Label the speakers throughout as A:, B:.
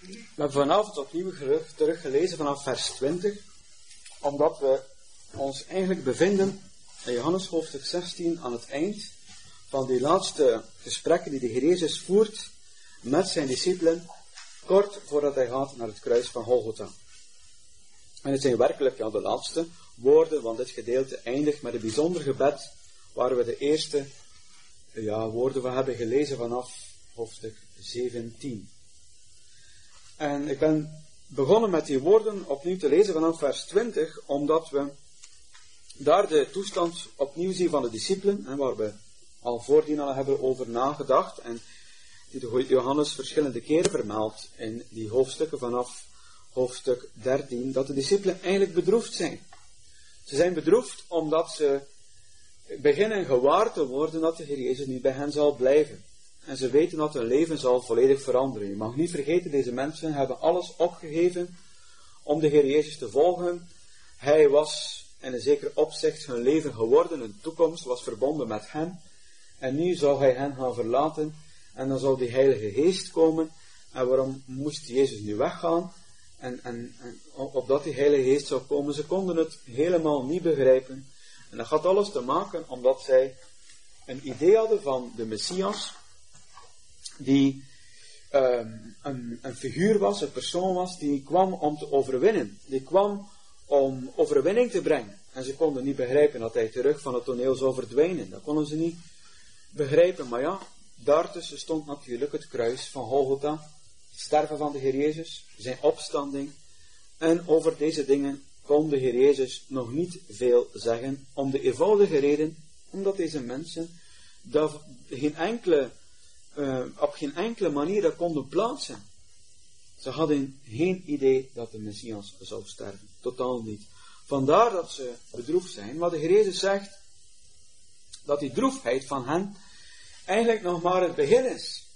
A: We hebben vanavond opnieuw teruggelezen vanaf vers 20, omdat we ons eigenlijk bevinden in Johannes hoofdstuk 16 aan het eind van die laatste gesprekken die de Heer Jezus voert met zijn discipelen, kort voordat hij gaat naar het kruis van Golgotha. En het zijn werkelijk de laatste woorden, want dit gedeelte eindigt met een bijzonder gebed, waar we de eerste woorden van hebben gelezen vanaf hoofdstuk 17. En ik ben begonnen met die woorden opnieuw te lezen vanaf vers 20, omdat we daar de toestand opnieuw zien van de discipelen, en waar we al voordien al hebben over nagedacht, en die de Johannes verschillende keren vermeldt in die hoofdstukken vanaf hoofdstuk 13, dat de discipelen eigenlijk bedroefd zijn. Ze zijn bedroefd omdat ze beginnen gewaar te worden dat de Heer Jezus niet bij hen zal blijven. En ze weten dat hun leven zal volledig veranderen. Je mag niet vergeten, deze mensen hebben alles opgegeven om de Heer Jezus te volgen. Hij was in een zeker opzicht hun leven geworden, hun toekomst was verbonden met hem. En nu zou hij hen gaan verlaten en dan zou die Heilige Geest komen. En waarom moest Jezus nu weggaan? En opdat die Heilige Geest zou komen, ze konden het helemaal niet begrijpen. En dat had alles te maken omdat zij een idee hadden van de Messias, die een figuur was, een persoon was, die kwam om te overwinnen. Die kwam om overwinning te brengen. En ze konden niet begrijpen dat hij terug van het toneel zou verdwijnen. Dat konden ze niet begrijpen. Maar ja, daartussen stond natuurlijk het kruis van Golgotha, het sterven van de Heer Jezus, zijn opstanding. En over deze dingen kon de Heer Jezus nog niet veel zeggen, om de eenvoudige reden, omdat deze mensen op geen enkele manier dat konden plaatsen. Ze hadden geen idee dat de Messias zou sterven. Totaal niet. Vandaar dat ze bedroefd zijn. Maar de Heer Jezus zegt dat die droefheid van hen eigenlijk nog maar het begin is.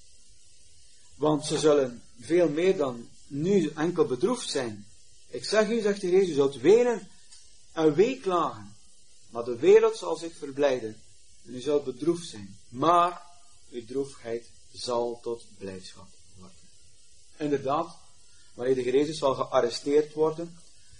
A: Want ze zullen veel meer dan nu enkel bedroefd zijn. Ik zeg u, zegt de Heer Jezus, u zult wenen en weeklagen. Maar de wereld zal zich verblijden. En u zult bedroefd zijn. Maar uw droefheid zal tot blijdschap worden. Inderdaad, wanneer de Heer Jezus zal gearresteerd worden,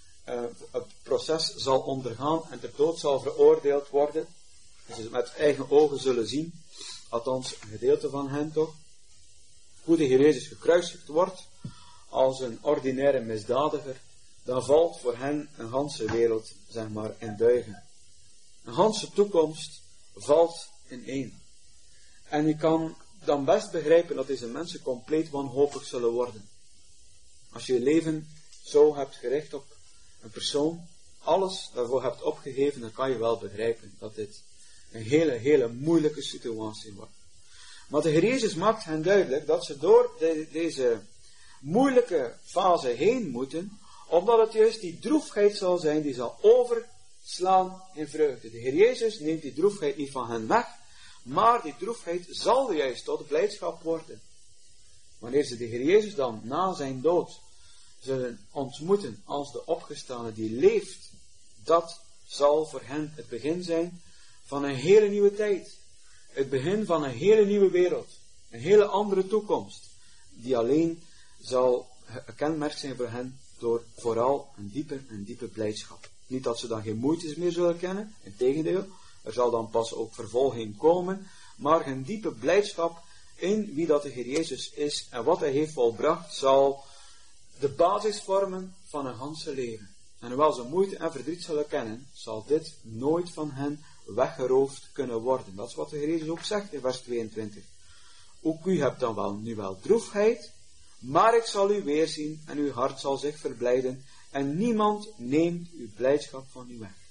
A: het proces zal ondergaan en ter dood zal veroordeeld worden, en ze met eigen ogen zullen zien, althans een gedeelte van hen toch, hoe de Heer Jezus gekruisigd wordt als een ordinaire misdadiger, dan valt voor hen een ganse wereld, zeg maar, in duigen. Een ganse toekomst valt ineen. En je kan dan best begrijpen dat deze mensen compleet wanhopig zullen worden. Als je je leven zo hebt gericht op een persoon, alles daarvoor hebt opgegeven, dan kan je wel begrijpen dat dit een hele moeilijke situatie wordt. Maar de Heer Jezus maakt hen duidelijk dat ze door deze moeilijke fase heen moeten, omdat het juist die droefheid zal zijn die zal overslaan in vreugde. De Heer Jezus neemt die droefheid niet van hen weg, maar die droefheid zal juist tot blijdschap worden. Wanneer ze de Heer Jezus dan na zijn dood zullen ontmoeten als de opgestane die leeft, dat zal voor hen het begin zijn van een hele nieuwe tijd. Het begin van een hele nieuwe wereld. Een hele andere toekomst. Die alleen zal gekenmerkt zijn voor hen door vooral een diepe blijdschap. Niet dat ze dan geen moeites meer zullen kennen, integendeel. Er zal dan pas ook vervolging komen, maar een diepe blijdschap in wie dat de Heer Jezus is en wat hij heeft volbracht, zal de basis vormen van een ganse leven. En hoewel ze moeite en verdriet zullen kennen, zal dit nooit van hen weggeroofd kunnen worden. Dat is wat de Heer Jezus ook zegt in vers 22. Ook u hebt dan wel nu wel droefheid, maar ik zal u weerzien en uw hart zal zich verblijden en niemand neemt uw blijdschap van u weg.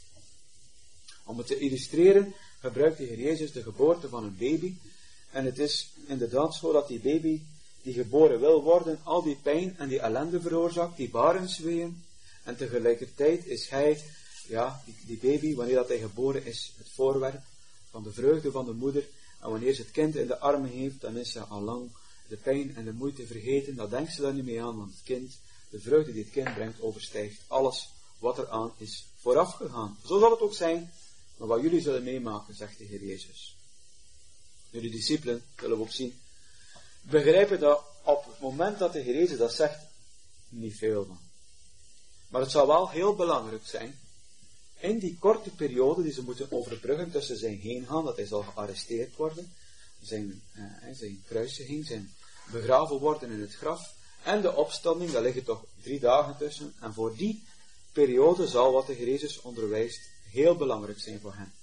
A: Om het te illustreren gebruikt de Heer Jezus de geboorte van een baby. En het is inderdaad zo dat die baby die geboren wil worden, al die pijn en die ellende veroorzaakt, die barensweeën. En tegelijkertijd is hij, die baby, wanneer dat hij geboren is, het voorwerp van de vreugde van de moeder. En wanneer ze het kind in de armen heeft, dan is ze al lang de pijn en de moeite vergeten. Dan denkt ze daar niet mee aan, want het kind, de vreugde die het kind brengt, overstijgt alles wat er aan is vooraf gegaan. Zo zal het ook zijn. Maar wat jullie zullen meemaken, zegt de Heer Jezus. Nu de discipelen, zullen we ook zien, begrijpen dat op het moment dat de Heer Jezus dat zegt, niet veel van. Maar het zal wel heel belangrijk zijn, in die korte periode die ze moeten overbruggen tussen zijn heen gaan, dat hij zal gearresteerd worden, zijn kruisiging, zijn begraven worden in het graf, en de opstanding, daar liggen toch 3 dagen tussen, en voor die periode zal wat de Heer Jezus onderwijst heel belangrijk zijn voor hen.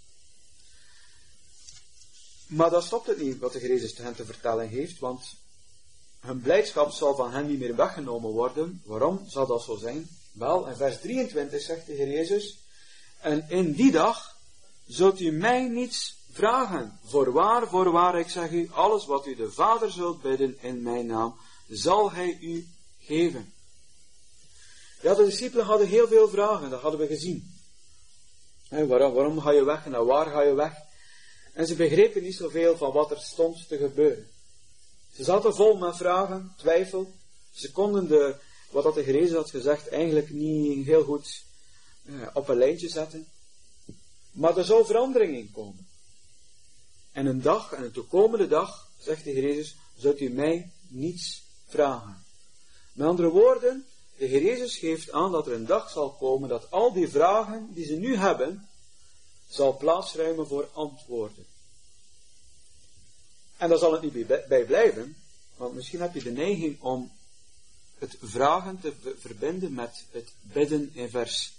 A: Maar dat stopt het niet wat de Heer Jezus hen te vertellen heeft, want hun blijdschap zal van hen niet meer weggenomen worden. Waarom zal dat zo zijn? Wel, in vers 23 zegt de Heer Jezus, en in die dag zult u mij niets vragen. Voorwaar, ik zeg u, alles wat u de Vader zult bidden in mijn naam, zal hij u geven. Ja, de discipelen hadden heel veel vragen, dat hadden we gezien. Waarom ga je weg en naar waar ga je weg? En ze begrepen niet zoveel van wat er stond te gebeuren. Ze zaten vol met vragen, twijfel. Ze konden wat dat de Heer Jezus had gezegd eigenlijk niet heel goed op een lijntje zetten. Maar er zou verandering in komen. En een toekomende dag, zegt de Heer Jezus, zult u mij niets vragen. Met andere woorden, de Heer Jezus geeft aan dat er een dag zal komen dat al die vragen die ze nu hebben, zal plaatsruimen voor antwoorden. En daar zal het niet bij blijven, want misschien heb je de neiging om het vragen te verbinden met het bidden in vers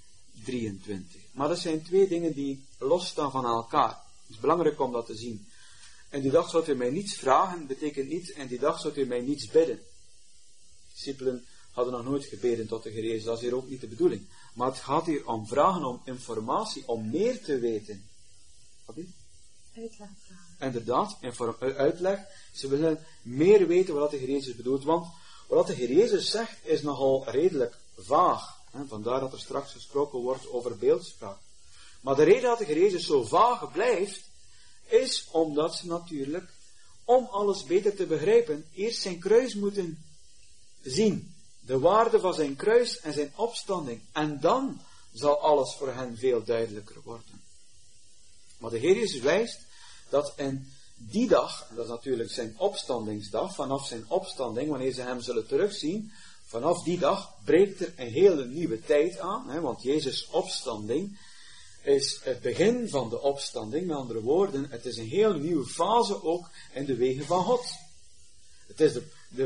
A: 23. Maar dat zijn 2 dingen die losstaan van elkaar. Het is belangrijk om dat te zien. En die dag zult u mij niets vragen, betekent niet, en die dag zult u mij niets bidden. Discipelen hadden nog nooit gebeden tot de Heer Jezus, dat is hier ook niet de bedoeling. Maar het gaat hier om vragen, om informatie, om meer te weten. Wat is?
B: Uitleg vragen.
A: Inderdaad, uitleg. Ze willen meer weten wat de Heer Jezus bedoelt, want wat de Heer Jezus zegt is nogal redelijk vaag. Vandaar dat er straks gesproken wordt over beeldspraak. Maar de reden dat de Heer Jezus zo vaag blijft, is omdat ze natuurlijk, om alles beter te begrijpen, eerst zijn kruis moeten zien. De waarde van zijn kruis en zijn opstanding. En dan zal alles voor hen veel duidelijker worden. Maar de Heer Jezus wijst dat in die dag, en dat is natuurlijk zijn opstandingsdag, vanaf zijn opstanding, wanneer ze hem zullen terugzien, vanaf die dag breekt er een hele nieuwe tijd aan, want Jezus' opstanding is het begin van de opstanding. Met andere woorden, het is een hele nieuwe fase ook in de wegen van God. Het is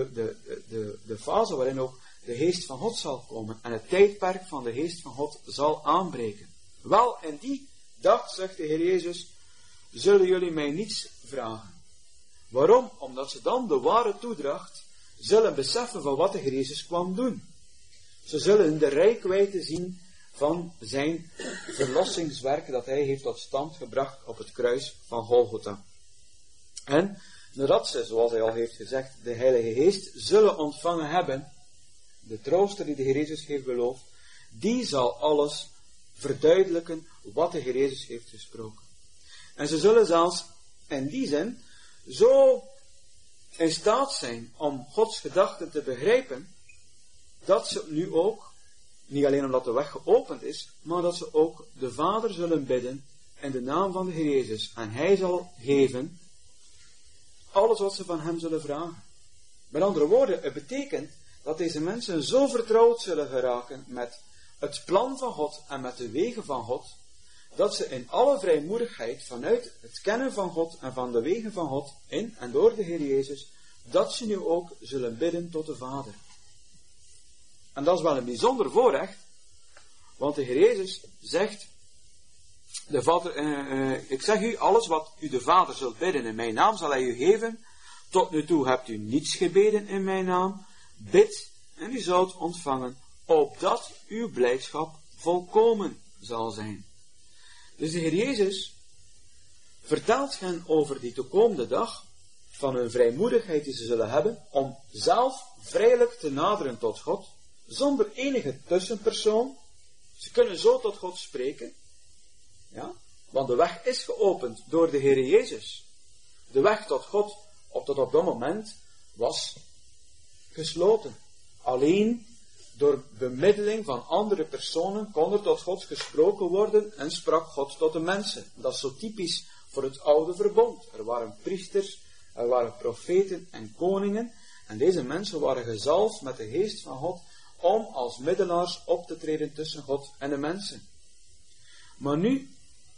A: de fase waarin ook de geest van God zal komen en het tijdperk van de geest van God zal aanbreken. Wel, in die dag, zegt de Heer Jezus, zullen jullie mij niets vragen. Waarom? Omdat ze dan de ware toedracht zullen beseffen van wat de Heer Jezus kwam doen. Ze zullen de reikwijdte zien van zijn verlossingswerk dat hij heeft tot stand gebracht op het kruis van Golgotha. En nadat ze, zoals hij al heeft gezegd, de Heilige Geest zullen ontvangen hebben, de trooster die de Heer Jezus heeft beloofd, die zal alles verduidelijken wat de Heer Jezus heeft gesproken. En ze zullen zelfs in die zin zo in staat zijn om Gods gedachten te begrijpen, dat ze nu ook, niet alleen omdat de weg geopend is, maar dat ze ook de Vader zullen bidden in de naam van de Heer Jezus. En Hij zal geven alles wat ze van Hem zullen vragen. Met andere woorden, het betekent dat deze mensen zo vertrouwd zullen geraken met het plan van God en met de wegen van God, dat ze in alle vrijmoedigheid vanuit het kennen van God en van de wegen van God, in en door de Heer Jezus, dat ze nu ook zullen bidden tot de Vader. En dat is wel een bijzonder voorrecht, want de Heer Jezus zegt, de Vader, ik zeg u, alles wat u de Vader zult bidden in mijn naam, zal hij u geven. Tot nu toe hebt u niets gebeden in mijn naam. Bid en u zult ontvangen, opdat uw blijdschap volkomen zal zijn. Dus de Heer Jezus vertelt hen over die toekomende dag, van hun vrijmoedigheid die ze zullen hebben, om zelf vrijelijk te naderen tot God, zonder enige tussenpersoon. Ze kunnen zo tot God spreken, ja, want de weg is geopend door de Heer Jezus. De weg tot God, tot op dat moment, was gesloten. Alleen door bemiddeling van andere personen kon er tot God gesproken worden en sprak God tot de mensen. Dat is zo typisch voor het oude verbond. Er waren priesters, Er waren profeten en koningen. En deze mensen waren gezalfd met de geest van God om als middelaars op te treden tussen God en de mensen. Maar nu...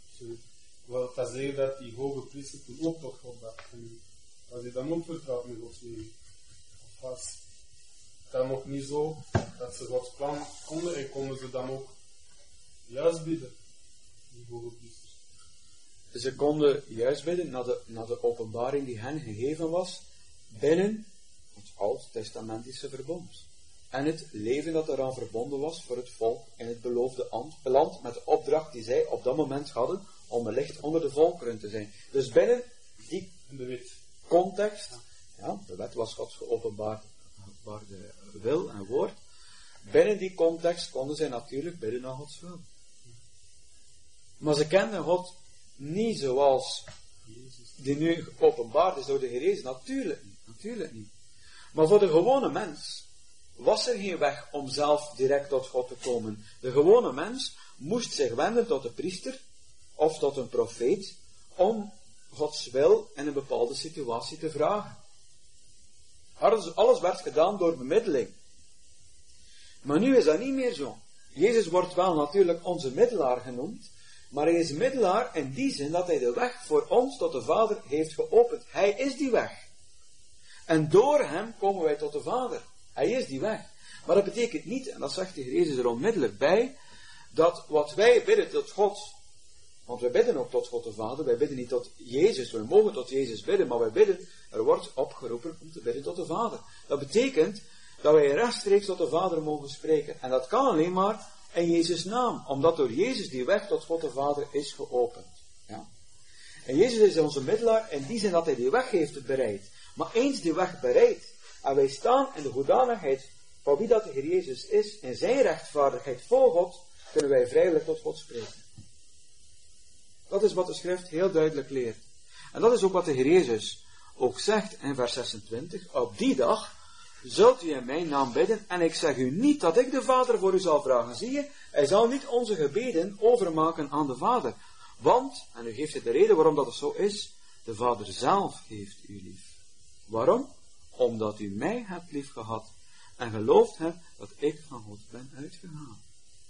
B: Wil dat zeggen dat die hoge priester toen ook tot God dacht? Was hij dan ook vertrouwd met Gods leven? Of was dat nog niet zo dat ze Gods plan konden en konden ze dan ook juist bidden? Die hoge priesters.
A: Ze konden juist bidden naar de openbaring die hen gegeven was binnen het Oud-testamentische verbond. En het leven dat eraan verbonden was voor het volk in het beloofde land met de opdracht die zij op dat moment hadden om een licht onder de volkeren te zijn. Dus binnen die context, ja, de wet was Gods geopenbaarde wil en woord, binnen die context konden zij natuurlijk bidden naar Gods wil. Maar ze kenden God niet zoals die nu geopenbaard is door de Heer Jezus. Natuurlijk niet. Maar voor de gewone mens was er geen weg om zelf direct tot God te komen. De gewone mens moest zich wenden tot de priester of tot een profeet om Gods wil in een bepaalde situatie te vragen. Alles werd gedaan door bemiddeling. Maar nu is dat niet meer zo. Jezus wordt wel natuurlijk onze middelaar genoemd, maar hij is middelaar in die zin dat hij de weg voor ons tot de Vader heeft geopend. Hij is die weg. En door hem komen wij tot de Vader. Hij is die weg. Maar dat betekent niet, en dat zegt de Heer Jezus er onmiddellijk bij, dat wat wij bidden tot God, want wij bidden ook tot God de Vader, wij bidden niet tot Jezus, wij mogen tot Jezus bidden, maar wij bidden, er wordt opgeroepen om te bidden tot de Vader. Dat betekent dat wij rechtstreeks tot de Vader mogen spreken. En dat kan alleen maar in Jezus' naam, omdat door Jezus die weg tot God de Vader is geopend. Ja? En Jezus is onze middelaar in die zin dat hij die weg heeft bereid. Maar eens die weg bereid, en wij staan in de hoedanigheid van wie dat de Heer Jezus is, in zijn rechtvaardigheid voor God, kunnen wij vrijelijk tot God spreken. Dat is wat de schrift heel duidelijk leert. En dat is ook wat de Heer Jezus ook zegt in vers 26. Op die dag zult u in mijn naam bidden, en ik zeg u niet dat ik de Vader voor u zal vragen. Zie je, hij zal niet onze gebeden overmaken aan de Vader. Want, en u geeft het de reden waarom dat het zo is, de Vader zelf heeft u lief. Waarom? Omdat u mij hebt lief gehad en geloofd hebt dat ik van God ben uitgegaan.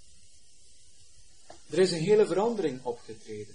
A: Er is een hele verandering opgetreden.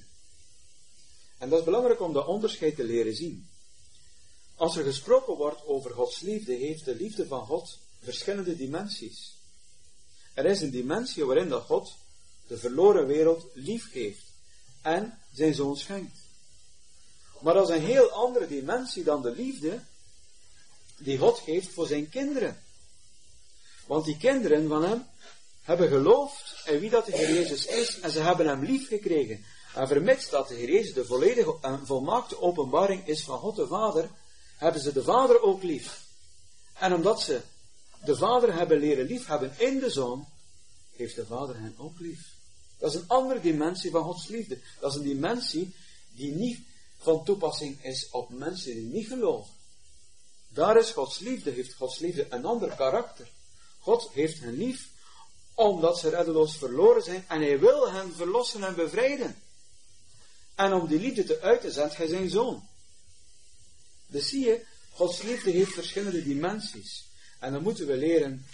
A: En dat is belangrijk om dat onderscheid te leren zien. Als er gesproken wordt over Gods liefde, heeft de liefde van God verschillende dimensies. Er is een dimensie waarin dat God de verloren wereld lief heeft en zijn zoon schenkt. Maar dat is een heel andere dimensie dan de liefde die God geeft voor zijn kinderen. Want die kinderen van hem hebben geloofd in wie dat de Heer Jezus is en ze hebben hem lief gekregen. En vermits dat de Heer Jezus de volledige en volmaakte openbaring is van God de Vader, hebben ze de Vader ook lief. En omdat ze de Vader hebben leren lief hebben in de Zoon, heeft de Vader hen ook lief. Dat is een andere dimensie van Gods liefde. Dat is een dimensie die niet van toepassing is op mensen die niet geloven. Daar is Gods liefde, heeft Gods liefde een ander karakter. God heeft hen lief, omdat ze reddeloos verloren zijn, en hij wil hen verlossen en bevrijden. En om die liefde te uiten, zendt hij zijn Zoon. Dus zie je, Gods liefde heeft verschillende dimensies. En dan moeten we leren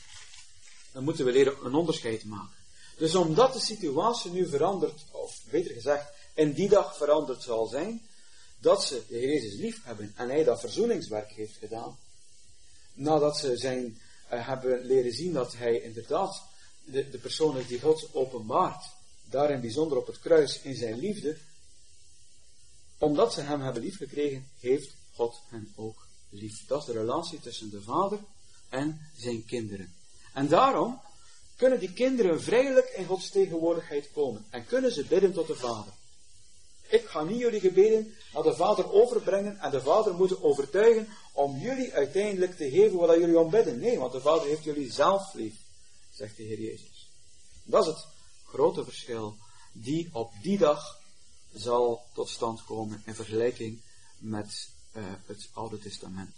A: een onderscheid maken. Dus omdat de situatie nu verandert, of beter gezegd, in die dag veranderd zal zijn, dat ze de Heer Jezus lief hebben en hij dat verzoeningswerk heeft gedaan, nadat ze hebben leren zien dat hij inderdaad de persoon is die God openbaart, daarin bijzonder op het kruis in zijn liefde, omdat ze hem hebben lief gekregen, heeft God hen ook lief. Dat is de relatie tussen de Vader en zijn kinderen. En daarom kunnen die kinderen vrijelijk in Gods tegenwoordigheid komen en kunnen ze bidden tot de Vader. Ik ga niet jullie gebeden naar de Vader overbrengen en de Vader moeten overtuigen om jullie uiteindelijk te geven wat jullie om bidden. Nee, want de Vader heeft jullie zelf lief, zegt de Heer Jezus. Dat is het grote verschil die op die dag zal tot stand komen in vergelijking met het Oude Testament.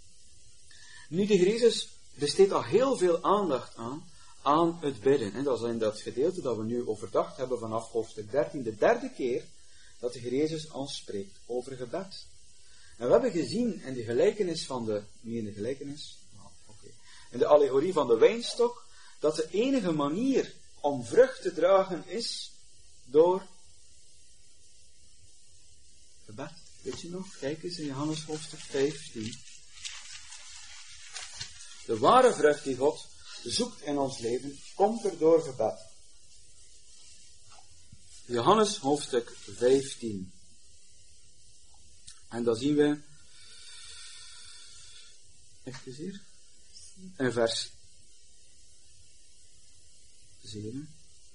A: Nu, de Heer Jezus besteedt al heel veel aandacht aan het bidden. En dat is in dat gedeelte dat we nu overdacht hebben vanaf hoofdstuk 13, de derde keer dat de Heer Jezus ons spreekt over gebed. En we hebben gezien in de gelijkenis in de allegorie van de wijnstok, dat de enige manier om vrucht te dragen is door gebed. Weet je nog? Kijk eens in Johannes hoofdstuk 15. De ware vrucht die God zoekt in ons leven, komt er door gebed. Johannes hoofdstuk 15. En dan zien we, in vers 7.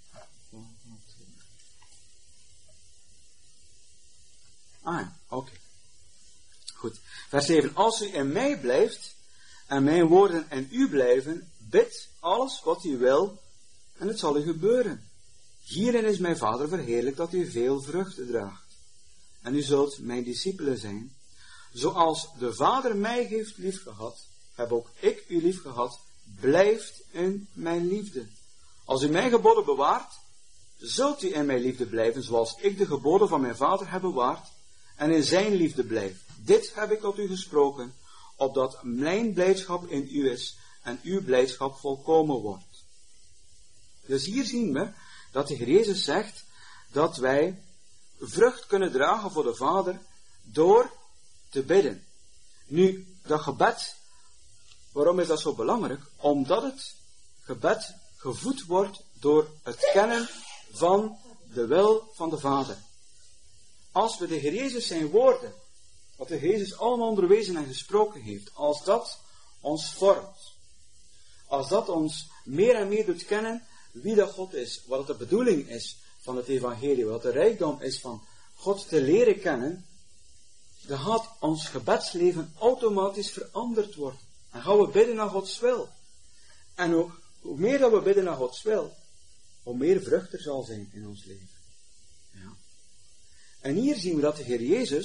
A: Oké. Goed. Vers 7. Als u in mij blijft, en mijn woorden in u blijven, bid alles wat u wil, en het zal u gebeuren. Hierin is mijn Vader verheerlijk dat u veel vruchten draagt. En u zult mijn discipelen zijn. Zoals de Vader mij heeft liefgehad, heb ook ik u liefgehad, blijft in mijn liefde. Als u mijn geboden bewaart, zult u in mijn liefde blijven, zoals ik de geboden van mijn Vader heb bewaard, en in zijn liefde blijf. Dit heb ik tot u gesproken, opdat mijn blijdschap in u is, en uw blijdschap volkomen wordt. Dus hier zien we, dat de Heer Jezus zegt, dat wij vrucht kunnen dragen voor de Vader, door te bidden. Nu, dat gebed, waarom is dat zo belangrijk? Omdat het gebed gevoed wordt door het kennen van de wil van de Vader. Als we de Heer Jezus zijn woorden, wat de Heer Jezus allemaal onderwezen en gesproken heeft, als dat ons vormt, als dat ons meer en meer doet kennen wie dat God is, wat de bedoeling is van het evangelie, wat de rijkdom is van God te leren kennen, dan gaat ons gebedsleven automatisch veranderd worden. En gaan we bidden naar Gods wil. En hoe meer dat we bidden naar Gods wil, hoe meer vrucht er zal zijn in ons leven. Ja. En hier zien we dat de Heer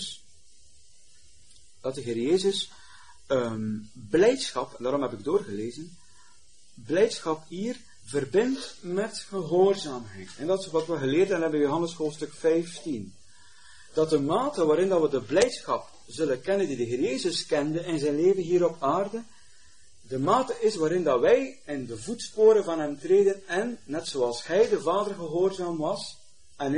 A: Jezus blijdschap, en daarom heb ik doorgelezen, blijdschap hier verbindt met gehoorzaamheid. En dat is wat we geleerd hebben in Johannes hoofdstuk 15. Dat de mate waarin dat we de blijdschap zullen kennen die de Heer Jezus kende in zijn leven hier op aarde, de mate is waarin dat wij in de voetsporen van hem treden en, net zoals hij de Vader gehoorzaam was en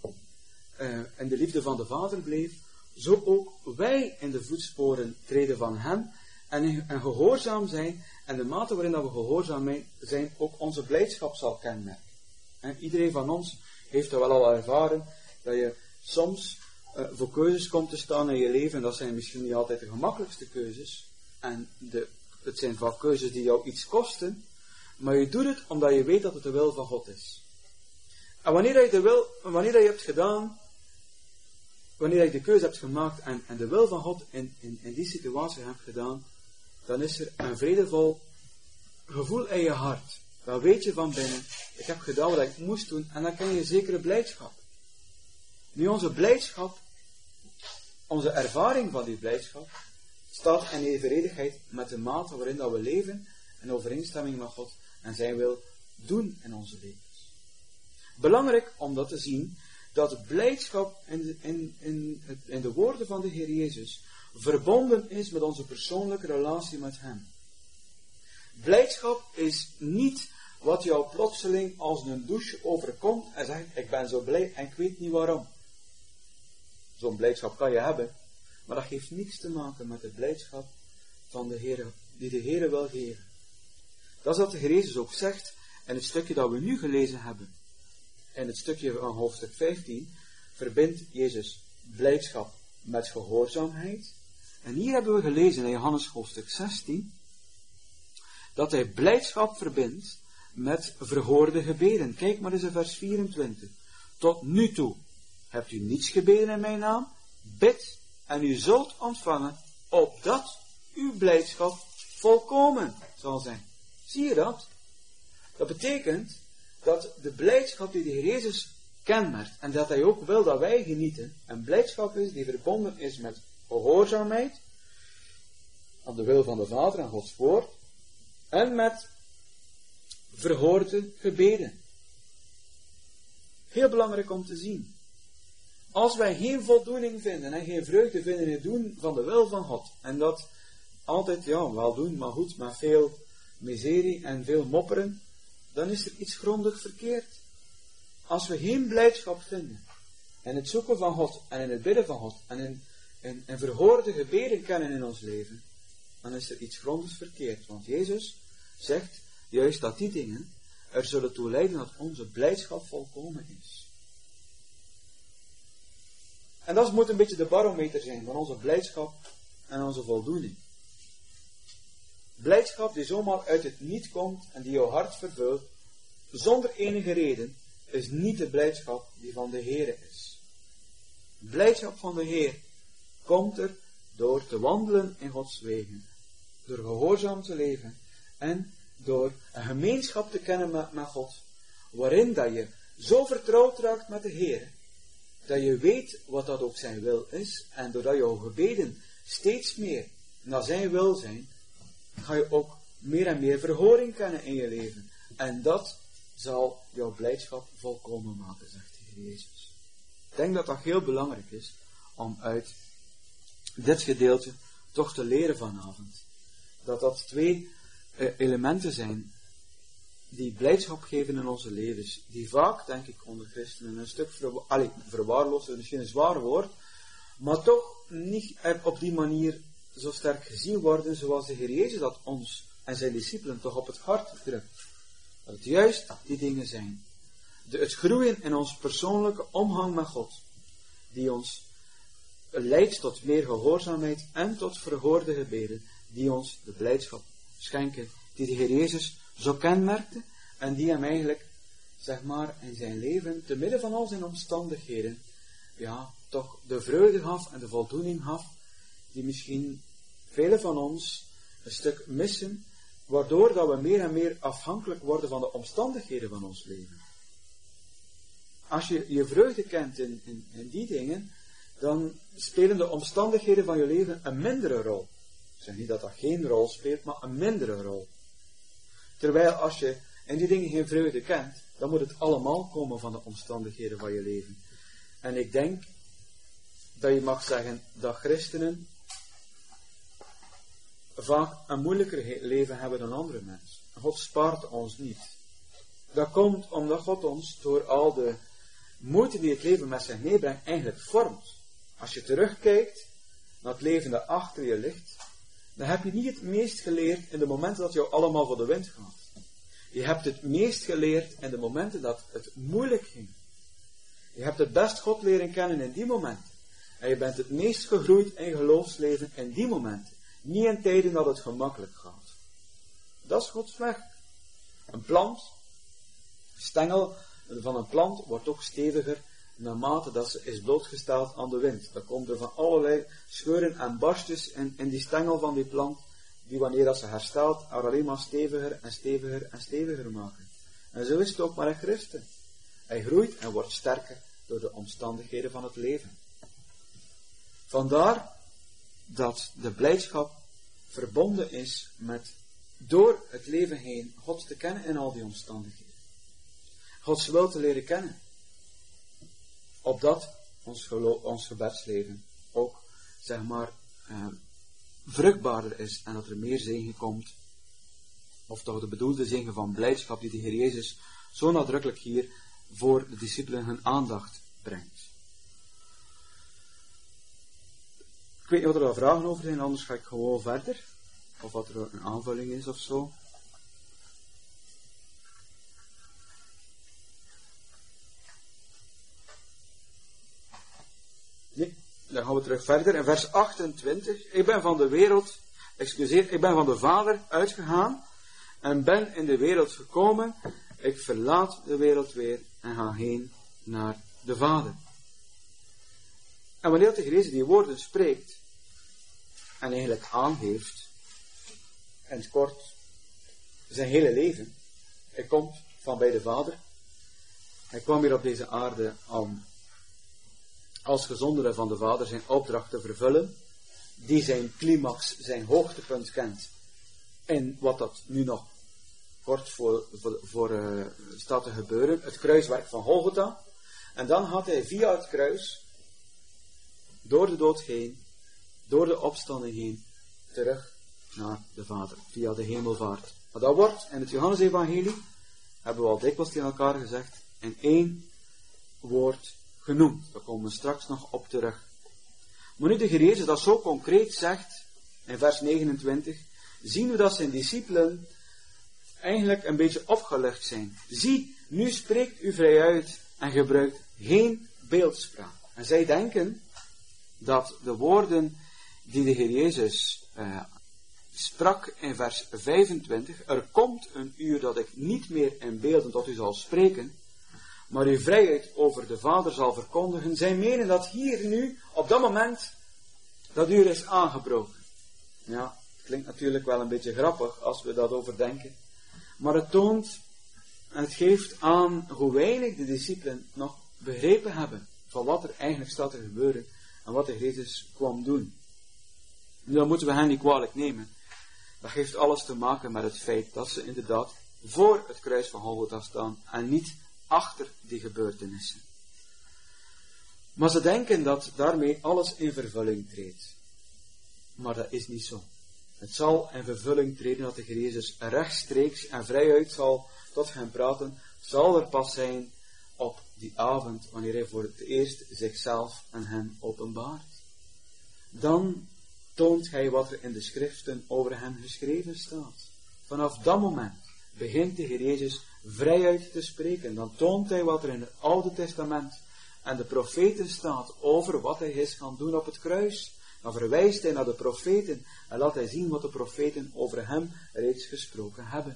A: in de liefde van de Vader bleef, zo ook wij in de voetsporen treden van hem en gehoorzaam zijn, en de mate waarin dat we gehoorzaam zijn, ook onze blijdschap zal kenmerken. En iedereen van ons heeft dat wel al ervaren, dat je soms voor keuzes komt te staan in je leven, en dat zijn misschien niet altijd de gemakkelijkste keuzes, en het zijn vaak keuzes die jou iets kosten, maar je doet het omdat je weet dat het de wil van God is. En wanneer je hebt gedaan, wanneer je de keuze hebt gemaakt en de wil van God in die situatie hebt gedaan, dan is er een vredevol gevoel in je hart. Dan weet je van binnen, ik heb gedaan wat ik moest doen, en dan ken je zekere blijdschap. Nu, onze blijdschap, onze ervaring van die blijdschap, staat in evenredigheid met de mate waarin dat we leven, in overeenstemming met God en zijn wil doen in onze levens. Belangrijk om dat te zien, dat blijdschap in de woorden van de Heer Jezus verbonden is met onze persoonlijke relatie met hem. Blijdschap is niet wat jou plotseling als een douche overkomt en zegt, ik ben zo blij en ik weet niet waarom. Zo'n blijdschap kan je hebben, maar dat heeft niets te maken met de blijdschap van de Heer, die de Heer wil geven. Dat is wat de Heer Jezus ook zegt in het stukje dat we nu gelezen hebben. In het stukje van hoofdstuk 15 verbindt Jezus blijdschap met gehoorzaamheid. En hier hebben we gelezen in Johannes hoofdstuk 16, dat hij blijdschap verbindt met verhoorde gebeden. Kijk maar eens in vers 24. Tot nu toe hebt u niets gebeden in mijn naam, bid en u zult ontvangen, opdat uw blijdschap volkomen zal zijn. Zie je dat? Dat betekent dat de blijdschap die de Heer Jezus kenmerkt, en dat hij ook wil dat wij genieten, een blijdschap is die verbonden is met gehoorzaamheid aan de wil van de Vader en Gods woord, en met verhoorde gebeden. Heel belangrijk om te zien. Als wij geen voldoening vinden en geen vreugde vinden in het doen van de wil van God, en dat altijd, wel doen, maar goed, met veel miserie en veel mopperen, dan is er iets grondig verkeerd. Als we geen blijdschap vinden in het zoeken van God en in het bidden van God en in verhoorde gebeden kennen in ons leven, dan is er iets grondigs verkeerd. Want Jezus zegt juist dat die dingen er zullen toe leiden dat onze blijdschap volkomen is. En dat moet een beetje de barometer zijn van onze blijdschap en onze voldoening. Blijdschap die zomaar uit het niet komt en die jouw hart vervult, zonder enige reden, is niet de blijdschap die van de Heer is. Blijdschap van de Heer komt er door te wandelen in Gods wegen, door gehoorzaam te leven en door een gemeenschap te kennen met God, waarin dat je zo vertrouwd raakt met de Heer, dat je weet wat dat ook zijn wil is, en doordat jouw gebeden steeds meer naar zijn wil zijn, ga je ook meer en meer verhoring kennen in je leven. En dat zal jouw blijdschap volkomen maken, zegt de Heer Jezus. Ik denk dat dat heel belangrijk is om uit dit gedeelte toch te leren vanavond. Dat twee elementen zijn die blijdschap geven in onze levens, die vaak, denk ik, onder christenen een stuk verwaarloosd is misschien een zwaar woord, maar toch niet op die manier zo sterk gezien worden zoals de Heer Jezus dat ons en zijn discipelen toch op het hart drukt. Dat het juist die dingen zijn. Het groeien in ons persoonlijke omgang met God, die ons leidt tot meer gehoorzaamheid en tot verhoorde gebeden, die ons de blijdschap schenken, die de Heer Jezus zo kenmerkte en die hem eigenlijk, zeg maar, in zijn leven, te midden van al zijn omstandigheden, toch de vreugde gaf en de voldoening gaf, die misschien velen van ons een stuk missen, waardoor dat we meer en meer afhankelijk worden van de omstandigheden van ons leven. Als je je vreugde kent in die dingen, dan spelen de omstandigheden van je leven een mindere rol. Ik zeg niet dat dat geen rol speelt, maar een mindere rol. Terwijl als je in die dingen geen vreugde kent, dan moet het allemaal komen van de omstandigheden van je leven. En ik denk dat je mag zeggen dat christenen vaak een moeilijker leven hebben dan andere mensen. God spaart ons niet. Dat komt omdat God ons door al de moeite die het leven met zich meebrengt eigenlijk vormt. Als je terugkijkt naar het leven dat achter je ligt, dan heb je niet het meest geleerd in de momenten dat jou allemaal voor de wind gaat. Je hebt het meest geleerd in de momenten dat het moeilijk ging. Je hebt het best God leren kennen in die momenten. En je bent het meest gegroeid in je geloofsleven in die momenten. Niet in tijden dat het gemakkelijk gaat. Dat is Gods weg. Een plant, stengel van een plant wordt ook steviger naarmate dat ze is blootgesteld aan de wind. Dan komt er van allerlei scheuren en barstjes in die stengel van die plant, die wanneer dat ze herstelt, er alleen maar steviger en steviger en steviger maken. En zo is het ook maar een christen. Hij groeit en wordt sterker door de omstandigheden van het leven. Vandaar dat de blijdschap verbonden is met door het leven heen God te kennen in al die omstandigheden. Gods wil te leren kennen. Opdat ons gebedsleven ook, zeg maar, vruchtbaarder is en dat er meer zegen komt. Of toch de bedoelde zegen van blijdschap die de Heer Jezus zo nadrukkelijk hier voor de discipelen hun aandacht brengt. Ik weet niet wat er vragen over zijn, anders ga ik gewoon verder. Of wat er een aanvulling is of zo. Nee, dan gaan we terug verder. In vers 28. Ik ben van de Vader uitgegaan en ben in de wereld gekomen. Ik verlaat de wereld weer en ga heen naar de Vader. En wanneer de Heer Jezus die woorden spreekt en eigenlijk aangeeft, in het kort, zijn hele leven, hij komt van bij de Vader. Hij kwam hier op deze aarde om als gezondere van de Vader zijn opdracht te vervullen, die zijn climax, zijn hoogtepunt kent, en wat dat nu nog kort voor staat te gebeuren, het kruiswerk van Golgotha. En dan had hij via het kruis door de dood heen, door de opstanding heen, terug naar de Vader, via de hemelvaart. Maar dat wordt in het Johannesevangelie, hebben we al dikwijls tegen elkaar gezegd, in 1 woord genoemd. Daar komen we straks nog op terug. Maar nu de Heer Jezus dat zo concreet zegt, in vers 29, zien we dat zijn discipelen eigenlijk een beetje opgelucht zijn. Zie, nu spreekt u vrij uit en gebruikt geen beeldspraak. En zij denken dat de woorden die de Heer Jezus sprak in vers 25, er komt een uur dat ik niet meer in beelden tot u zal spreken, maar uw vrijheid over de Vader zal verkondigen. Zij menen dat hier nu, op dat moment, dat uur is aangebroken. Ja, het klinkt natuurlijk wel een beetje grappig als we dat overdenken. Maar het toont en het geeft aan hoe weinig de discipelen nog begrepen hebben van wat er eigenlijk staat te gebeuren en wat de Jezus kwam doen. Nu, dan moeten we hen niet kwalijk nemen. Dat heeft alles te maken met het feit dat ze inderdaad voor het kruis van Golgotha staan en niet achter die gebeurtenissen. Maar ze denken dat daarmee alles in vervulling treedt. Maar dat is niet zo. Het zal in vervulling treden dat de Heer Jezus rechtstreeks en vrijuit zal tot hen praten, zal er pas zijn op die avond, wanneer hij voor het eerst zichzelf en hen openbaart. Dan toont hij wat er in de schriften over hem geschreven staat. Vanaf dat moment begint de Heer Jezus vrijuit te spreken. Dan toont hij wat er in het Oude Testament en de profeten staat over wat hij is gaan doen op het kruis. Dan verwijst hij naar de profeten en laat hij zien wat de profeten over hem reeds gesproken hebben.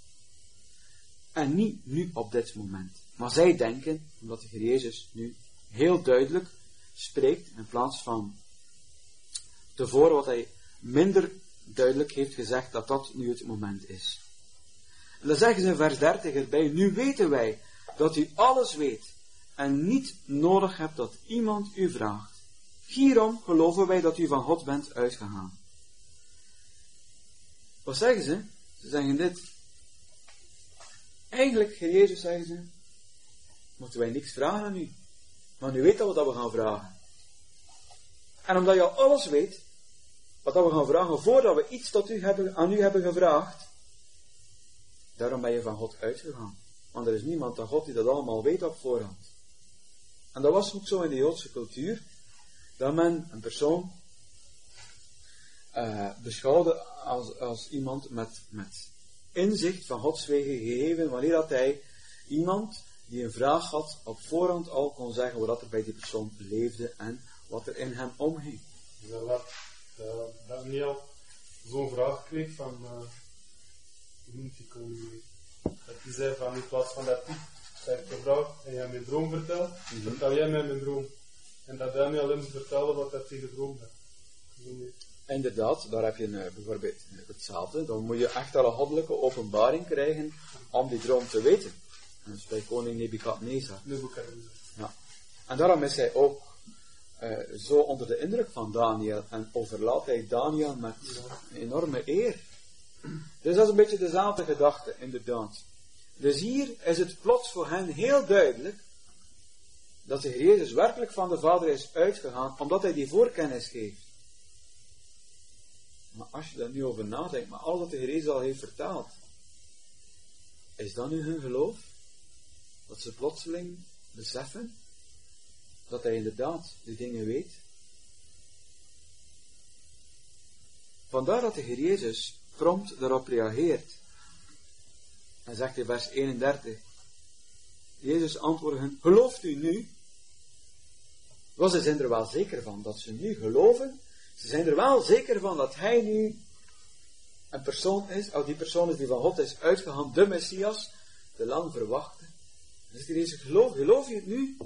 A: En niet nu op dit moment. Maar zij denken, omdat de Heer Jezus nu heel duidelijk spreekt, in plaats van tevoren wat hij minder duidelijk heeft gezegd, dat dat nu het moment is. En dan zeggen ze in vers 30 erbij, nu weten wij dat u alles weet en niet nodig hebt dat iemand u vraagt. Hierom geloven wij dat u van God bent uitgegaan. Wat zeggen ze? Ze zeggen dit. Eigenlijk, Heer Jezus, zeggen ze, moeten wij niks vragen aan u. Maar u weet al wat we gaan vragen. En omdat je al alles weet, wat we gaan vragen voordat we iets tot aan u hebben gevraagd, daarom ben je van God uitgegaan. Want er is niemand dan God die dat allemaal weet op voorhand. En dat was ook zo in de Joodse cultuur, dat men een persoon beschouwde als iemand met inzicht van Gods wegen gegeven, wanneer dat hij iemand die een vraag had op voorhand al kon zeggen wat er bij die persoon leefde en wat er in hem omging.
B: Dat Daniel zo'n vraag kreeg van hoe noemt die koning? Dat hij zei van in plaats van dat ik heb gevraagd en jij mijn droom vertelt, vertel jij mij mijn droom. En dat Daniel hem vertelde wat hij gedroomd had.
A: Inderdaad, daar heb je bijvoorbeeld hetzelfde. Dan moet je echt al een goddelijke openbaring krijgen om die droom te weten. En dat is bij koning Nebukadnezar. Ja. En daarom is hij ook zo onder de indruk van Daniel en overlaat hij Daniel met een enorme eer. Dus dat is een beetje dezelfde gedachte, inderdaad. Dus hier is het plots voor hen heel duidelijk dat de Heer Jezus werkelijk van de Vader is uitgegaan, omdat hij die voorkennis geeft. Maar als je daar nu over nadenkt, maar alles wat de Heer Jezus al heeft verteld, is dat nu hun geloof? Dat ze plotseling beseffen dat hij inderdaad die dingen weet? Vandaar dat de Heer Jezus prompt daarop reageert. En zegt in vers 31, Jezus antwoordde hen, gelooft u nu? Want ze zijn er wel zeker van dat ze nu geloven. Ze zijn er wel zeker van dat hij nu een persoon is, of die persoon is die van God is uitgegaan, de Messias, te lang verwachte. Dan zegt Jezus, geloof je het nu?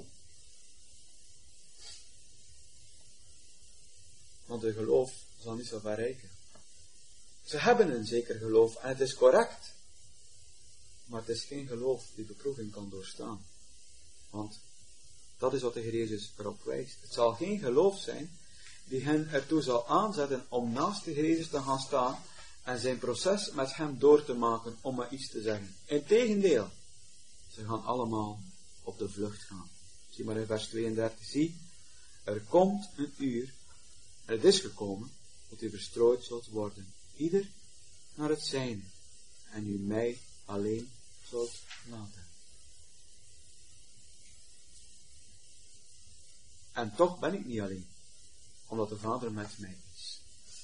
A: Want hun geloof zal niet zo ver reiken. Ze hebben een zeker geloof en het is correct. Maar het is geen geloof die beproeving kan doorstaan. Want dat is wat de Heer Jezus erop wijst. Het zal geen geloof zijn die hen ertoe zal aanzetten om naast de Heer Jezus te gaan staan en zijn proces met hem door te maken om maar iets te zeggen. Integendeel, ze gaan allemaal op de vlucht gaan. Zie maar in vers 32, zie, er komt een uur, en het is gekomen, dat u verstrooid zult worden, ieder naar het zijne, en u mij alleen zult laten. En toch ben ik niet alleen, omdat de Vader met mij is.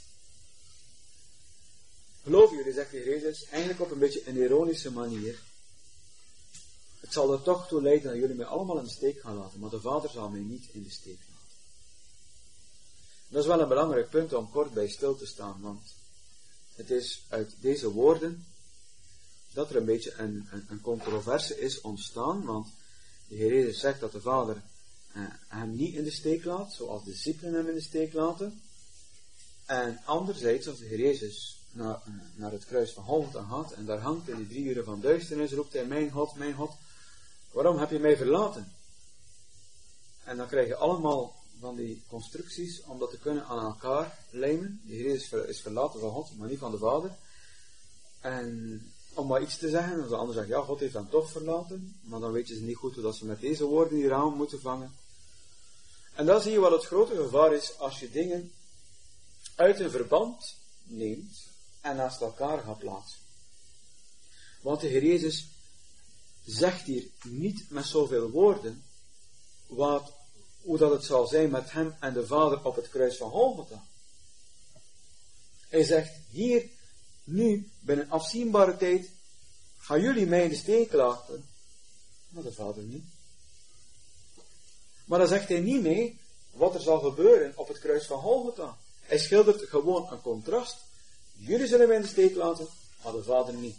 A: Geloven jullie, zegt de Heer Jezus, eigenlijk op een beetje een ironische manier. Het zal er toch toe leiden dat jullie mij allemaal in de steek gaan laten, maar de Vader zal mij niet in de steek laten. Dat is wel een belangrijk punt om kort bij stil te staan, want het is uit deze woorden dat er een beetje een controverse is ontstaan, want de Heer Jezus zegt dat de Vader hem niet in de steek laat, zoals de discipelen hem in de steek laten. En anderzijds, als de Heer Jezus naar het kruis van Golgotha gaat en daar hangt in die 3 uren van duisternis, roept hij, mijn God, waarom heb je mij verlaten? En dan krijg je allemaal van die constructies om dat te kunnen aan elkaar lijmen. De Heer Jezus is verlaten van God, maar niet van de Vader. En om maar iets te zeggen, als de ander zegt, ja, God heeft hem toch verlaten, maar dan weten ze niet goed hoe dat ze met deze woorden hier aan moeten vangen. En dan zie je wat het grote gevaar is als je dingen uit een verband neemt en naast elkaar gaat plaatsen. Want de Heer Jezus zegt hier niet met zoveel woorden hoe dat het zal zijn met hem en de Vader op het kruis van Golgotha. Hij zegt hier, nu, binnen afzienbare tijd, gaan jullie mij in de steek laten, maar de Vader niet. Maar dan zegt hij niet mee wat er zal gebeuren op het kruis van Golgotha. Hij schildert gewoon een contrast. Jullie zullen mij in de steek laten, maar de Vader niet.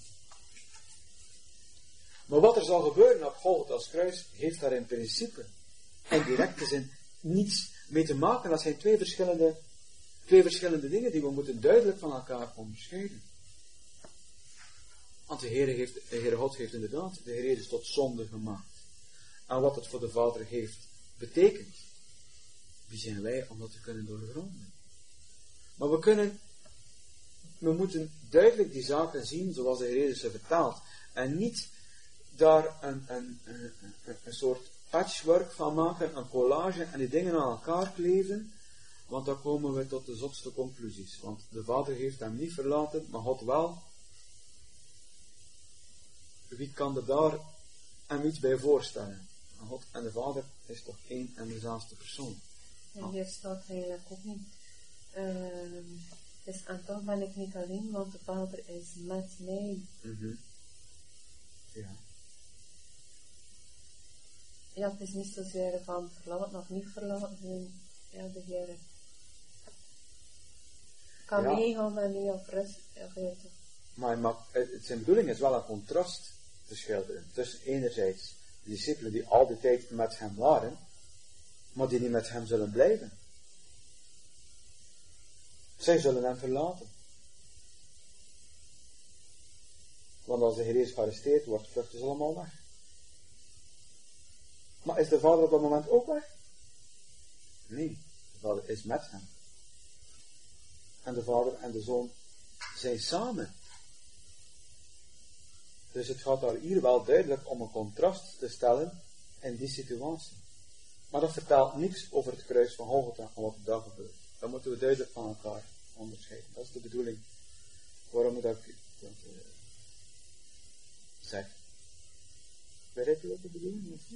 A: Maar wat er zal gebeuren op Golgotha's kruis, heeft daar in principe en directe zin niets mee te maken. Dat zijn twee verschillende dingen die we moeten duidelijk van elkaar onderscheiden. Want de Heere God heeft inderdaad de Heer Jezus tot zonde gemaakt. En wat het voor de Vader heeft betekend, wie zijn wij om dat te kunnen doorgronden? Maar we moeten duidelijk die zaken zien zoals de Heer Jezus ze vertaalt. En niet daar een soort patchwork van maken, een collage en die dingen aan elkaar kleven, want dan komen we tot de zotste conclusies. Want de Vader heeft hem niet verlaten, maar God wel. Wie kan er daar hem iets bij voorstellen? God en de Vader is toch één en dezelfde persoon.
C: En hier staat eigenlijk ook niet. Dus en toch ben ik niet alleen, want de Vader is met mij.
A: Mm-hmm. Ja.
C: Ja, het is niet zozeer van verlaten of niet verlaten. Ja, de Heer kan meegaan met mij op rust.
A: Maar zijn bedoeling is wel een contrast te schilderen. Tussen enerzijds de discipelen die al die tijd met hem waren, maar die niet met hem zullen blijven. Zij zullen hem verlaten. Want als de Heer Jezus gearresteerd wordt, vluchten ze allemaal weg. Maar is de Vader op dat moment ook weg? Nee, de Vader is met hem. En de Vader en de Zoon zijn samen. Dus het gaat daar hier wel duidelijk om een contrast te stellen in die situatie. Maar dat vertelt niks over het kruis van Golgotha en wat er daar gebeurt. Dat moeten we duidelijk van elkaar onderscheiden. Dat is de bedoeling. Waarom moet ik dat zeggen? Begrijp je wat de bedoeling is?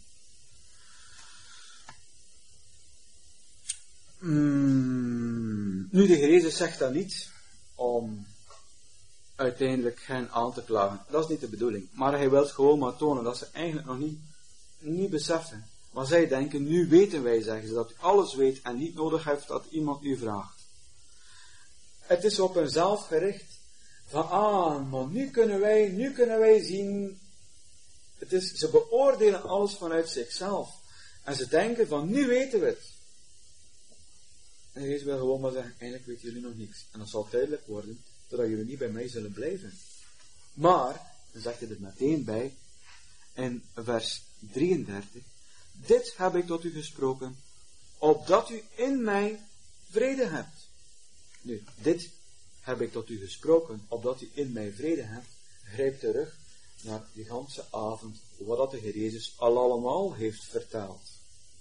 A: Nu, de Heer Jezus zegt dat niet om uiteindelijk hen aan te klagen. Dat is niet de bedoeling. Maar hij wil gewoon maar tonen dat ze eigenlijk nog niet beseffen. Maar zij denken, nu weten wij, zeggen ze, dat u alles weet en niet nodig heeft dat iemand u vraagt. Het is op hunzelf gericht. Van, maar nu kunnen wij zien. Ze beoordelen alles vanuit zichzelf. En ze denken van, nu weten we het. En Jezus wil gewoon maar zeggen, eigenlijk weten jullie nog niks. En dat zal duidelijk worden, zodat jullie niet bij mij zullen blijven. Maar, dan zegt hij er meteen bij, in vers 33, dit heb ik tot u gesproken, opdat u in mij vrede hebt. Nu, dit heb ik tot u gesproken, opdat u in mij vrede hebt, grijp terug naar die ganse avond, wat de Heer Jezus allemaal heeft verteld.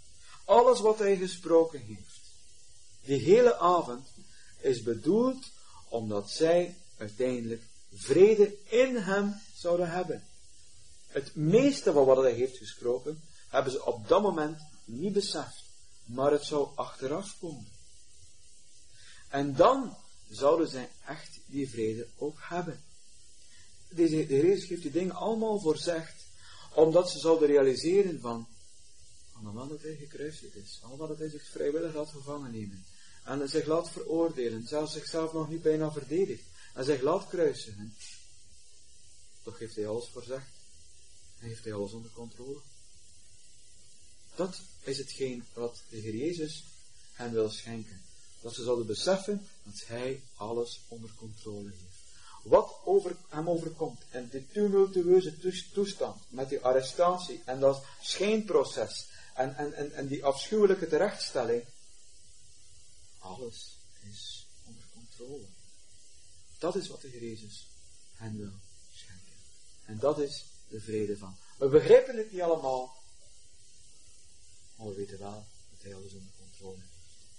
A: Alles wat hij gesproken heeft, die hele avond, is bedoeld omdat zij uiteindelijk vrede in hem zouden hebben. Het meeste van wat hij heeft gesproken, hebben ze op dat moment niet beseft, maar het zou achteraf komen. En dan zouden zij echt die vrede ook hebben. De Heer Jezus heeft die dingen allemaal voorzegd, omdat ze zouden realiseren van het moment dat hij gekruisigd is, al dat hij zich vrijwillig laat gevangen nemen, en zich laat veroordelen, zelfs zichzelf nog niet bijna verdedigt, en zich laat kruisigen, toch heeft hij alles voorzegd. En heeft hij alles onder controle. Dat is hetgeen wat de Heer Jezus hen wil schenken. Dat ze zouden beseffen dat hij alles onder controle heeft. Wat hem overkomt en die tumultueuze toestand met die arrestatie en dat schijnproces en die afschuwelijke terechtstelling, alles is onder controle. Dat is wat de Heer Jezus hen wil schenken. En dat is de vrede van. We begrijpen het niet allemaal, maar we weten wel dat hij alles onder controle heeft.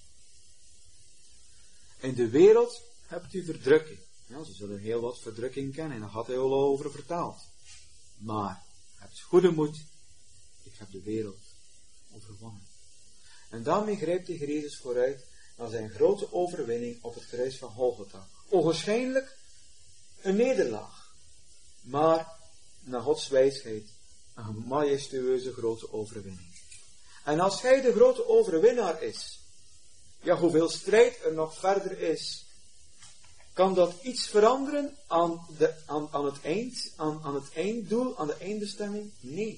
A: In de wereld hebt u verdrukking. Ja, ze zullen heel wat verdrukking kennen, en daar had hij al over vertaald. Maar, heb goede moed, ik heb de wereld overwonnen. En daarmee grijpt de Heer Jezus vooruit naar zijn grote overwinning op het kruis van Golgotha. Ogenschijnlijk een nederlaag, maar naar Gods wijsheid een majestueuze grote overwinning. En als hij de grote overwinnaar is, ja, hoeveel strijd er nog verder is, kan dat iets veranderen aan het einddoel, aan de eindbestemming? Nee.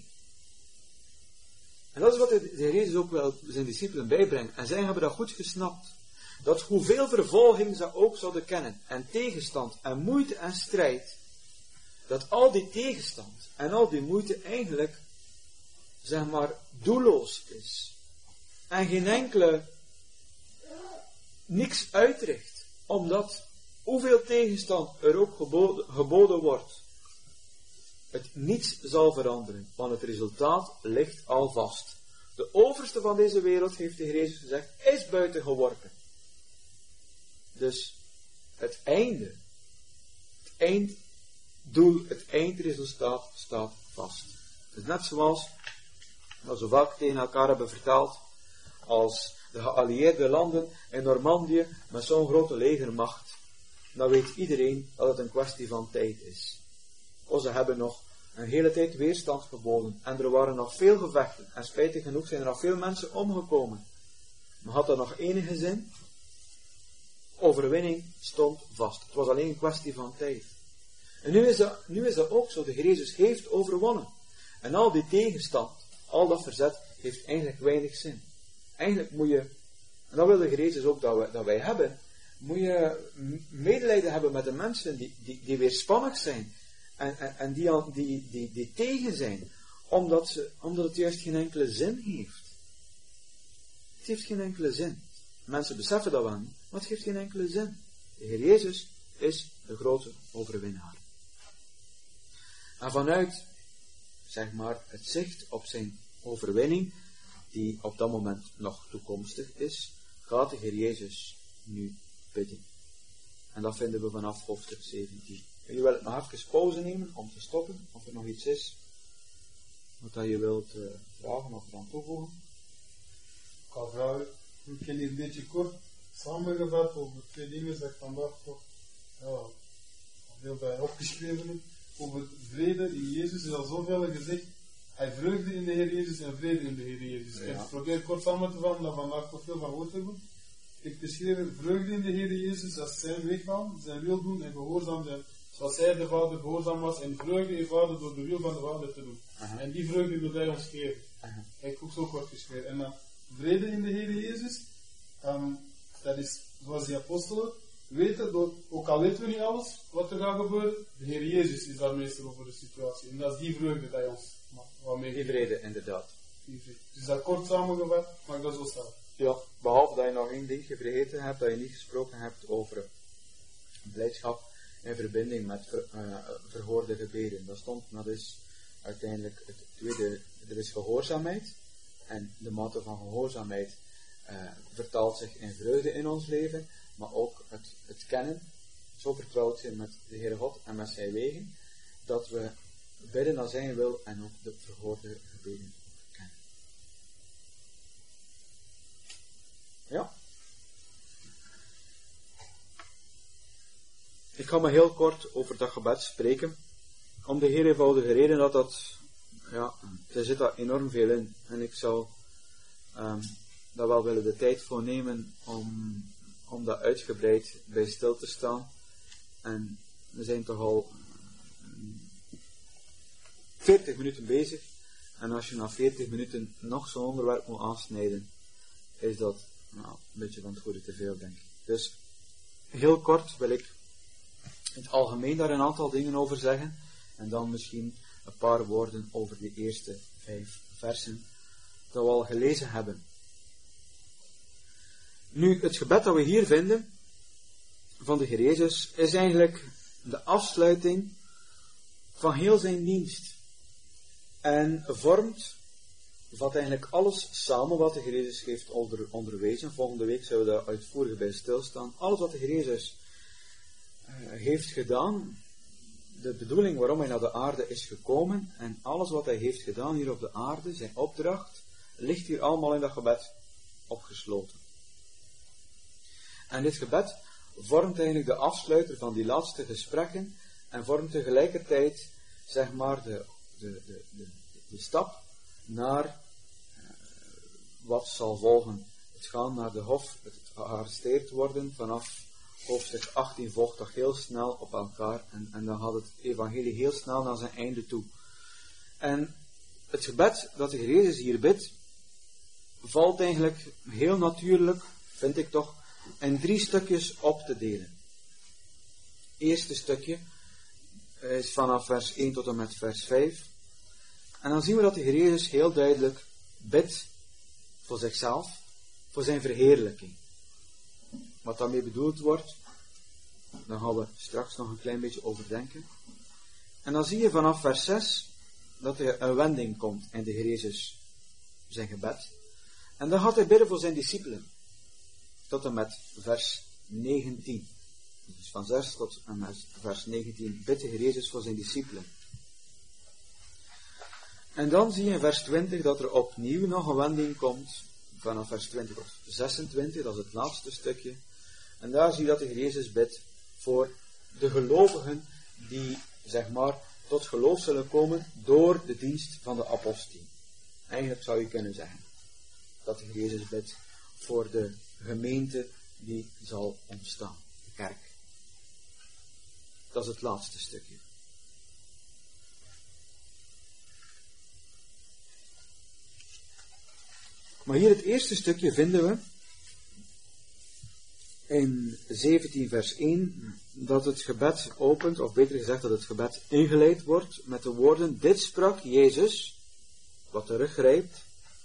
A: En dat is wat de Heer Jezus ook wel zijn discipelen bijbrengt. En zij hebben dat goed gesnapt. Dat hoeveel vervolging ze ook zouden kennen, en tegenstand, en moeite en strijd, dat al die tegenstand en al die moeite eigenlijk, zeg maar, doelloos is. En geen enkele, niks uitricht. Omdat, hoeveel tegenstand er ook geboden wordt, het niets zal veranderen, want het resultaat ligt al vast. De overste van deze wereld, heeft de Heer Jezus gezegd, is buiten geworpen. Dus het einde, het einddoel, het eindresultaat staat vast. Het is net zoals we zo vaak tegen elkaar hebben verteld, als de geallieerde landen in Normandië met zo'n grote legermacht, dan weet iedereen dat het een kwestie van tijd is. Ze hebben nog een hele tijd weerstand geboden en er waren nog veel gevechten en spijtig genoeg zijn er nog veel mensen omgekomen. Maar had dat nog enige zin? Overwinning stond vast. Het was alleen een kwestie van tijd. En nu is dat ook zo. De Heer Jezus heeft overwonnen. En al die tegenstand, al dat verzet, heeft eigenlijk weinig zin. Eigenlijk moet je, en dat wil de Heer Jezus ook dat wij hebben, moet je medelijden hebben met de mensen die weerspannig zijn. En die tegen zijn. Omdat het juist geen enkele zin heeft. Het heeft geen enkele zin. Mensen beseffen dat wel niet, maar het geeft geen enkele zin. De Heer Jezus is de grote overwinnaar. En vanuit, zeg maar, het zicht op zijn overwinning, die op dat moment nog toekomstig is, gaat de Heer Jezus nu bidden. En dat vinden we vanaf hoofdstuk 17. En je wilt nog even pauze nemen om te stoppen, of er nog iets is wat je wilt vragen of dan toevoegen.
B: Ik kan vragen, ik ken hier een beetje kort samengevat over twee dingen dat ik vandaag toch veel bij opgeschreven heb. Over vrede in Jezus is al zoveel gezegd. Hij vreugde in de Heer Jezus en vrede in de Heer Jezus. Ja. Ik probeer kort samen te vatten, dat vandaag toch veel van gehoord hebben. Ik heb beschreven vreugde in de Heer Jezus, dat is zijn weg gaan, zijn wil doen en gehoorzaam zijn. Zoals hij de Vader gehoorzaam was en vreugde ervaren door de wil van de Vader te doen. En die vreugde wil hij ons geven. Dat heb ik ook zo kort geschreven. En dan vrede in de Heer Jezus, dat is zoals die apostelen weten, ook al weten we niet alles wat er gaat gebeuren, de Heer Jezus is daar meester over de situatie. En dat is die vreugde dat hij ons waarmee
A: die vrede, inderdaad.
B: Dus dat kort samengevat, maar dat zo staat.
A: Ja, behalve dat je nog één ding vergeten hebt, dat je niet gesproken hebt over blijdschap in verbinding met verhoorde gebeden. Dat is uiteindelijk het tweede, er is gehoorzaamheid En de mate van gehoorzaamheid vertaalt zich in vreugde in ons leven, maar ook het kennen, zo vertrouwd zijn met de Heere God en met zijn wegen, dat we bidden naar zijn wil en ook de verhoorde gebeden kennen. Ja? Ik ga maar heel kort over dat gebed spreken, om de heel eenvoudige reden er zit daar enorm veel in. En ik zou daar wel willen de tijd voor nemen om daar uitgebreid bij stil te staan. En we zijn toch al 40 minuten bezig. En als je na 40 minuten nog zo'n onderwerp moet aansnijden, is dat een beetje van het goede te veel, denk ik. Dus heel kort wil ik in het algemeen daar een aantal dingen over zeggen. En dan misschien een paar woorden over de eerste 5 versen dat we al gelezen hebben. Nu, het gebed dat we hier vinden van de Heer Jezus is eigenlijk de afsluiting van heel zijn dienst. En vat eigenlijk alles samen wat de Heer Jezus heeft onderwezen. Volgende week zullen we daar uitvoerig bij stilstaan. Alles wat de Heer Jezus heeft gedaan, de bedoeling waarom hij naar de aarde is gekomen en alles wat hij heeft gedaan hier op de aarde, zijn opdracht, ligt hier allemaal in dat gebed opgesloten. En dit gebed vormt eigenlijk de afsluiter van die laatste gesprekken en vormt tegelijkertijd, zeg maar, de stap naar wat zal volgen. Het gaan naar de hof, het gearresteerd worden vanaf hoofdstuk 18 volgt toch heel snel op elkaar en dan gaat het evangelie heel snel naar zijn einde toe. En het gebed dat de Heer Jezus hier bidt, valt eigenlijk heel natuurlijk, vind ik toch, in 3 stukjes op te delen. Het eerste stukje is vanaf vers 1 tot en met vers 5. En dan zien we dat de Heer Jezus heel duidelijk bidt voor zichzelf, voor zijn verheerlijking. Wat daarmee bedoeld wordt, daar gaan we straks nog een klein beetje over denken. En dan zie je vanaf vers 6 dat er een wending komt in de Heer Jezus zijn gebed. En dan gaat hij bidden voor zijn discipelen. Tot en met vers 19. Dus van 6 tot en met vers 19 bidt de Heer Jezus voor zijn discipelen. En dan zie je in vers 20 dat er opnieuw nog een wending komt. Vanaf vers 20 tot 26, dat is het laatste stukje. En daar zie je dat de Heer Jezus bidt voor de gelovigen die, zeg maar, tot geloof zullen komen door de dienst van de apostel. Eigenlijk zou je kunnen zeggen dat de Heer Jezus bidt voor de gemeente die zal ontstaan, de kerk. Dat is het laatste stukje. Maar hier het eerste stukje vinden we in 17 vers 1 dat het gebed opent, of beter gezegd dat het gebed ingeleid wordt met de woorden: dit sprak Jezus, wat teruggrijpt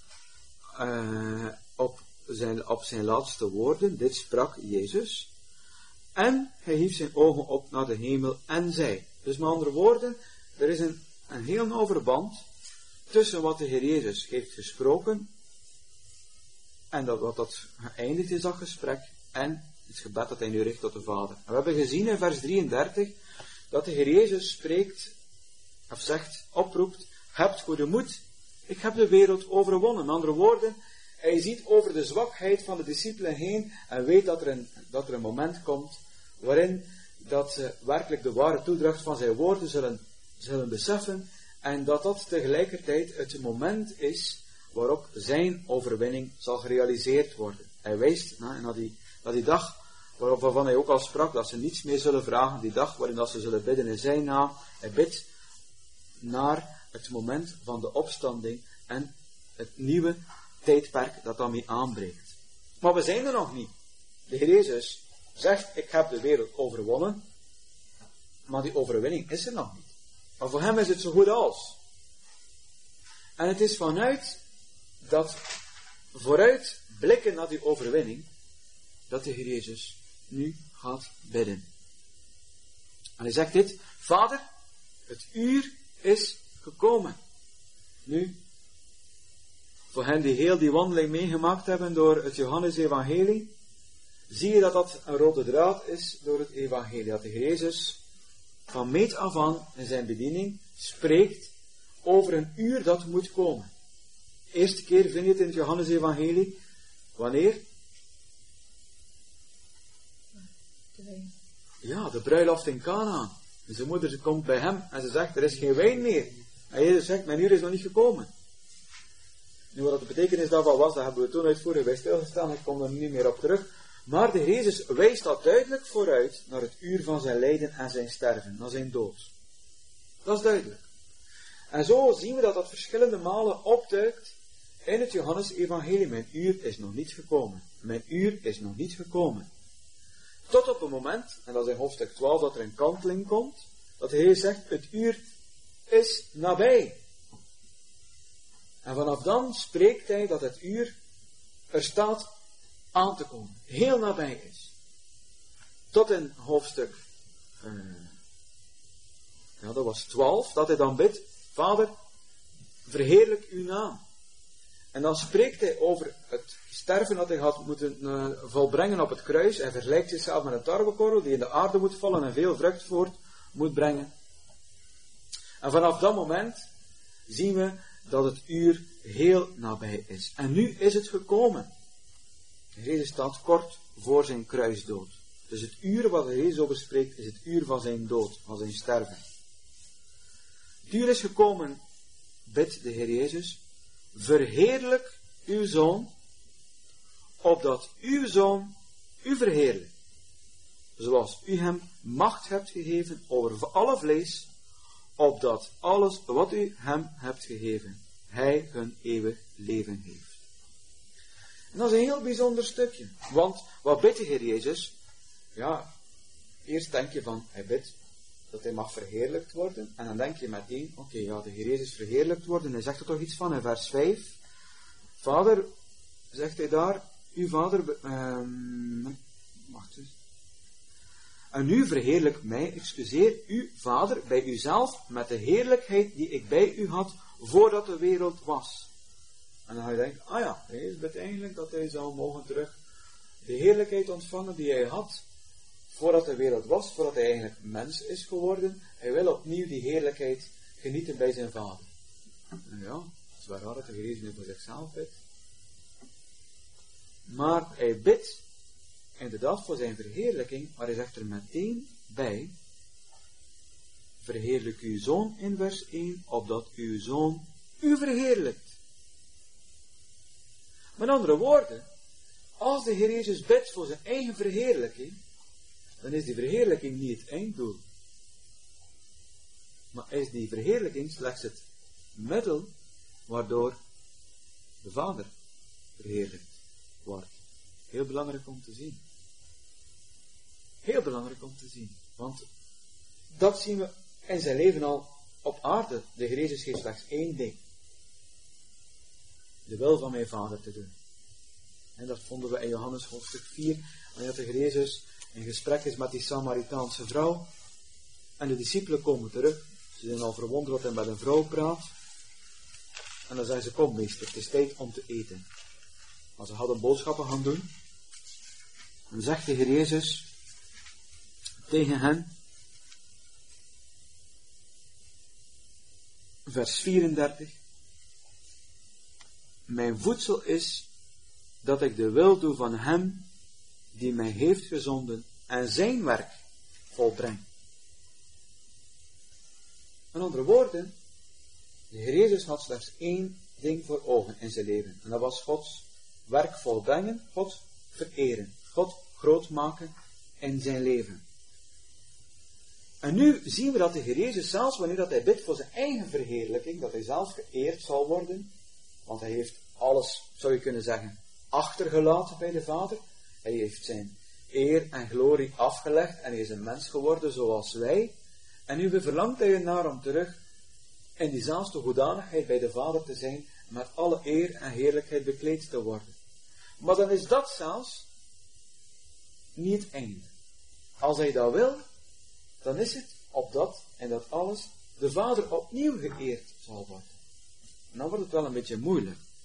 A: op zijn laatste woorden, dit sprak Jezus, en hij hief zijn ogen op naar de hemel en zei. Dus met andere woorden, er is een heel nauw verband tussen wat de Heer Jezus heeft gesproken en wat dat geëindigd is, dat gesprek, en het gebed dat hij nu richt tot de Vader. En we hebben gezien in vers 33 dat de Heer Jezus spreekt, of zegt, oproept: hebt goede moed, ik heb de wereld overwonnen. Met andere woorden, hij ziet over de zwakheid van de discipelen heen en weet dat er een moment komt waarin dat ze werkelijk de ware toedracht van zijn woorden zullen beseffen en dat tegelijkertijd het moment is waarop zijn overwinning zal gerealiseerd worden. Hij wijst naar die dag waarvan hij ook al sprak, dat ze niets meer zullen vragen, die dag waarin dat ze zullen bidden in zijn naam. Hij bidt naar het moment van de opstanding en het nieuwe tijdperk dat daarmee aanbreekt. Maar we zijn er nog niet. De Heer Jezus zegt: ik heb de wereld overwonnen, maar die overwinning is er nog niet. Maar voor hem is het zo goed als. En het is vanuit dat vooruit blikken naar die overwinning, dat de Heer Jezus nu gaat bidden. En hij zegt dit: Vader, het uur is gekomen. Nu voor hen die heel die wandeling meegemaakt hebben door het Johannes-evangelie, zie je dat dat een rode draad is door het evangelie. Dat de Heer Jezus van meet af aan in zijn bediening spreekt over een uur dat moet komen. De eerste keer vind je het in het Johannes-evangelie. Wanneer? Ja, de bruiloft in Kanaan. En zijn moeder komt bij hem en ze zegt, er is geen wijn meer. En Jezus zegt, mijn uur is nog niet gekomen. Nu, wat de betekenis daarvan was, dat hebben we toen uitvoerig bij stilgestaan, ik kom er niet meer op terug. Maar de Heer Jezus wijst dat duidelijk vooruit naar het uur van zijn lijden en zijn sterven, naar zijn dood. Dat is duidelijk. En zo zien we dat dat verschillende malen opduikt in het Johannes-evangelie. Mijn uur is nog niet gekomen. Mijn uur is nog niet gekomen. Tot op het moment, en dat is in hoofdstuk 12, dat er een kanteling komt, dat de Heer zegt, het uur is nabij. En vanaf dan spreekt hij dat het uur er staat aan te komen. Heel nabij is. Tot in hoofdstuk, dat was 12, dat hij dan bidt, Vader, verheerlijk uw naam. En dan spreekt hij over het sterven dat hij had moeten volbrengen op het kruis. Hij vergelijkt zichzelf met een tarwekorrel die in de aarde moet vallen en veel vrucht voort moet brengen. En vanaf dat moment zien we dat het uur heel nabij is. En nu is het gekomen. Jezus staat kort voor zijn kruisdood. Dus het uur wat Jezus over spreekt is het uur van zijn dood, van zijn sterven. Het uur is gekomen, bidt de Heer Jezus, verheerlijk uw Zoon, opdat uw Zoon u verheerlijkt, zoals u hem macht hebt gegeven over alle vlees, opdat alles wat u hem hebt gegeven, hij hun eeuwig leven geeft. En dat is een heel bijzonder stukje, want wat bidt de Heer Jezus? Ja, eerst denk je van, hij bidt dat hij mag verheerlijkt worden, en dan denk je meteen, oké, ja, de Heer Jezus verheerlijkt worden, hij zegt er toch iets van in vers 5. Vader, zegt hij daar, uw Vader, wacht eens. En u verheerlijk mij, excuseer, uw Vader, bij uzelf, met de heerlijkheid die ik bij u had, voordat de wereld was. En dan ga je denken, ah ja, hij is bidt eigenlijk dat hij zou mogen terug de heerlijkheid ontvangen die hij had, voordat de wereld was, voordat hij eigenlijk mens is geworden. Hij wil opnieuw die heerlijkheid genieten bij zijn Vader. Nou ja, het is wel raar dat de Heer Jezus nu voor zichzelf bidt. Maar hij bidt inderdaad voor zijn verheerlijking, maar hij zegt er meteen bij, verheerlijk uw Zoon in vers 1, opdat uw Zoon u verheerlijkt. Met andere woorden, als de Heer Jezus bidt voor zijn eigen verheerlijking, dan is die verheerlijking niet het einddoel. Maar is die verheerlijking slechts het middel waardoor de Vader verheerlijkt wordt. Heel belangrijk om te zien. Heel belangrijk om te zien. Want dat zien we in zijn leven al op aarde. De Heer Jezus geeft slechts één ding. De wil van mijn Vader te doen. En dat vonden we in Johannes hoofdstuk 4. Wanneer de Heer Jezus in gesprek is met die Samaritaanse vrouw. En de discipelen komen terug. Ze zijn al verwonderd wat hij met een vrouw praat. En dan zeggen ze, kom meester, het is tijd om te eten. Maar ze hadden boodschappen gaan doen. En dan zegt de Heer Jezus tegen hen, vers 34, mijn voedsel is dat ik de wil doe van hem die mij heeft gezonden en zijn werk volbreng. Met andere woorden, de Heer Jezus had slechts één ding voor ogen in zijn leven. En dat was Gods werk volbrengen, God vereren, God groot maken in zijn leven. En nu zien we dat de Heer Jezus zelfs wanneer dat hij bidt voor zijn eigen verheerlijking, dat hij zelf geëerd zal worden, want hij heeft alles, zou je kunnen zeggen, achtergelaten bij de Vader. Hij heeft zijn eer en glorie afgelegd en hij is een mens geworden zoals wij. En nu verlangt hij ernaar om terug in diezelfde hoedanigheid bij de Vader te zijn, met alle eer en heerlijkheid bekleed te worden. Maar dan is dat zelfs niet het einde. Als hij dat wil, dan is het opdat en dat alles de Vader opnieuw geëerd zal worden. En dan wordt het wel een beetje moeilijk.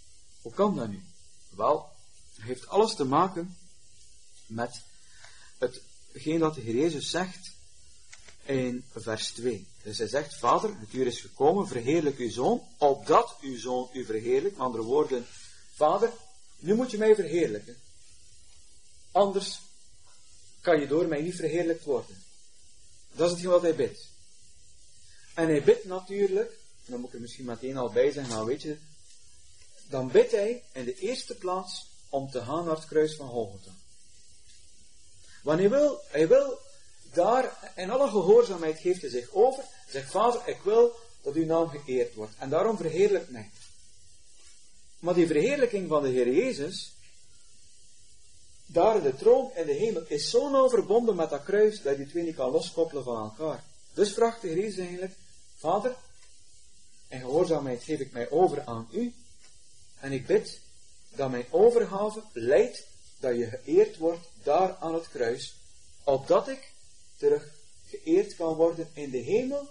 A: Hoe kan dat nu? Wel, het heeft alles te maken met hetgeen dat de Heer Jezus zegt in vers 2. Dus hij zegt, Vader, het uur is gekomen, verheerlijk uw Zoon, opdat uw Zoon u verheerlijkt. Met andere woorden, Vader, nu moet je mij verheerlijken. Anders kan je door mij niet verheerlijkt worden. Dat is hetgeen wat hij bidt. En hij bidt natuurlijk, en dan moet ik er misschien meteen al bij zeggen, maar weet je, dan bidt hij in de eerste plaats om te gaan naar het kruis van Golgotha. Want hij wil daar, in alle gehoorzaamheid geeft hij zich over, zegt, Vader, ik wil dat uw naam geëerd wordt. En daarom verheerlijk mij. Maar die verheerlijking van de Heer Jezus, daar in de troon in de hemel, is zo nauw verbonden met dat kruis, dat je die twee niet kan loskoppelen van elkaar. Dus vraagt de Heer Jezus eigenlijk, Vader, in gehoorzaamheid geef ik mij over aan u, en ik bid dat mijn overgave leidt dat je geëerd wordt daar aan het kruis, opdat ik terug geëerd kan worden in de hemel,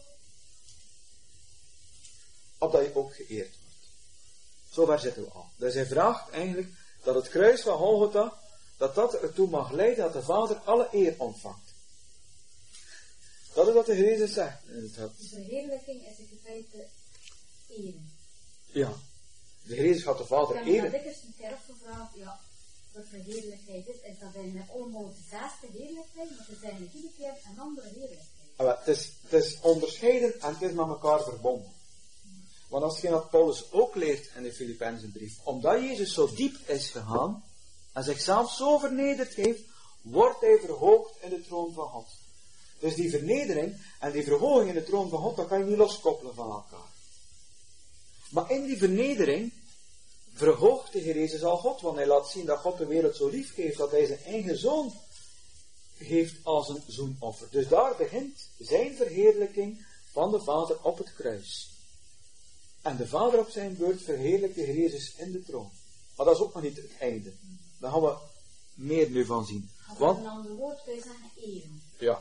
A: opdat je ook geëerd wordt. Zover zitten we al. Dus hij vraagt eigenlijk dat het kruis van Golgotha, dat ertoe mag leiden dat de Vader alle eer ontvangt. Dat is wat de Heer Jezus zegt.
D: De verheerlijking is in feite eren.
A: Ja. De Heer Jezus gaat de Vader eren.
D: Ik heb me dikwijls een keer afgevraagd, ja, wat verheerlijkheid is dat wij met allemaal dezelfde heerlijkheid, maar er zijn iedere keer een andere heerlijkheid.
A: Het is onderscheiden en het is met elkaar verbonden. Want als je dat Paulus ook leert in de Filippenzenbrief, omdat Jezus zo diep is gegaan en zichzelf zo vernederd heeft, wordt hij verhoogd in de troon van God. Dus die vernedering en die verhoging in de troon van God, dat kan je niet loskoppelen van elkaar. Maar in die vernedering verhoogt de Heer Jezus al God, want hij laat zien dat God de wereld zo lief heeft, dat hij zijn eigen Zoon geeft als een zoenoffer. Dus daar begint zijn verheerlijking van de Vader op het kruis. En de Vader op zijn beurt verheerlijkt de Heer Jezus in de troon. Maar dat is ook nog niet het einde. Daar gaan we meer nu van zien.
D: Want een ander woord kun je zeggen eren.
A: Ja.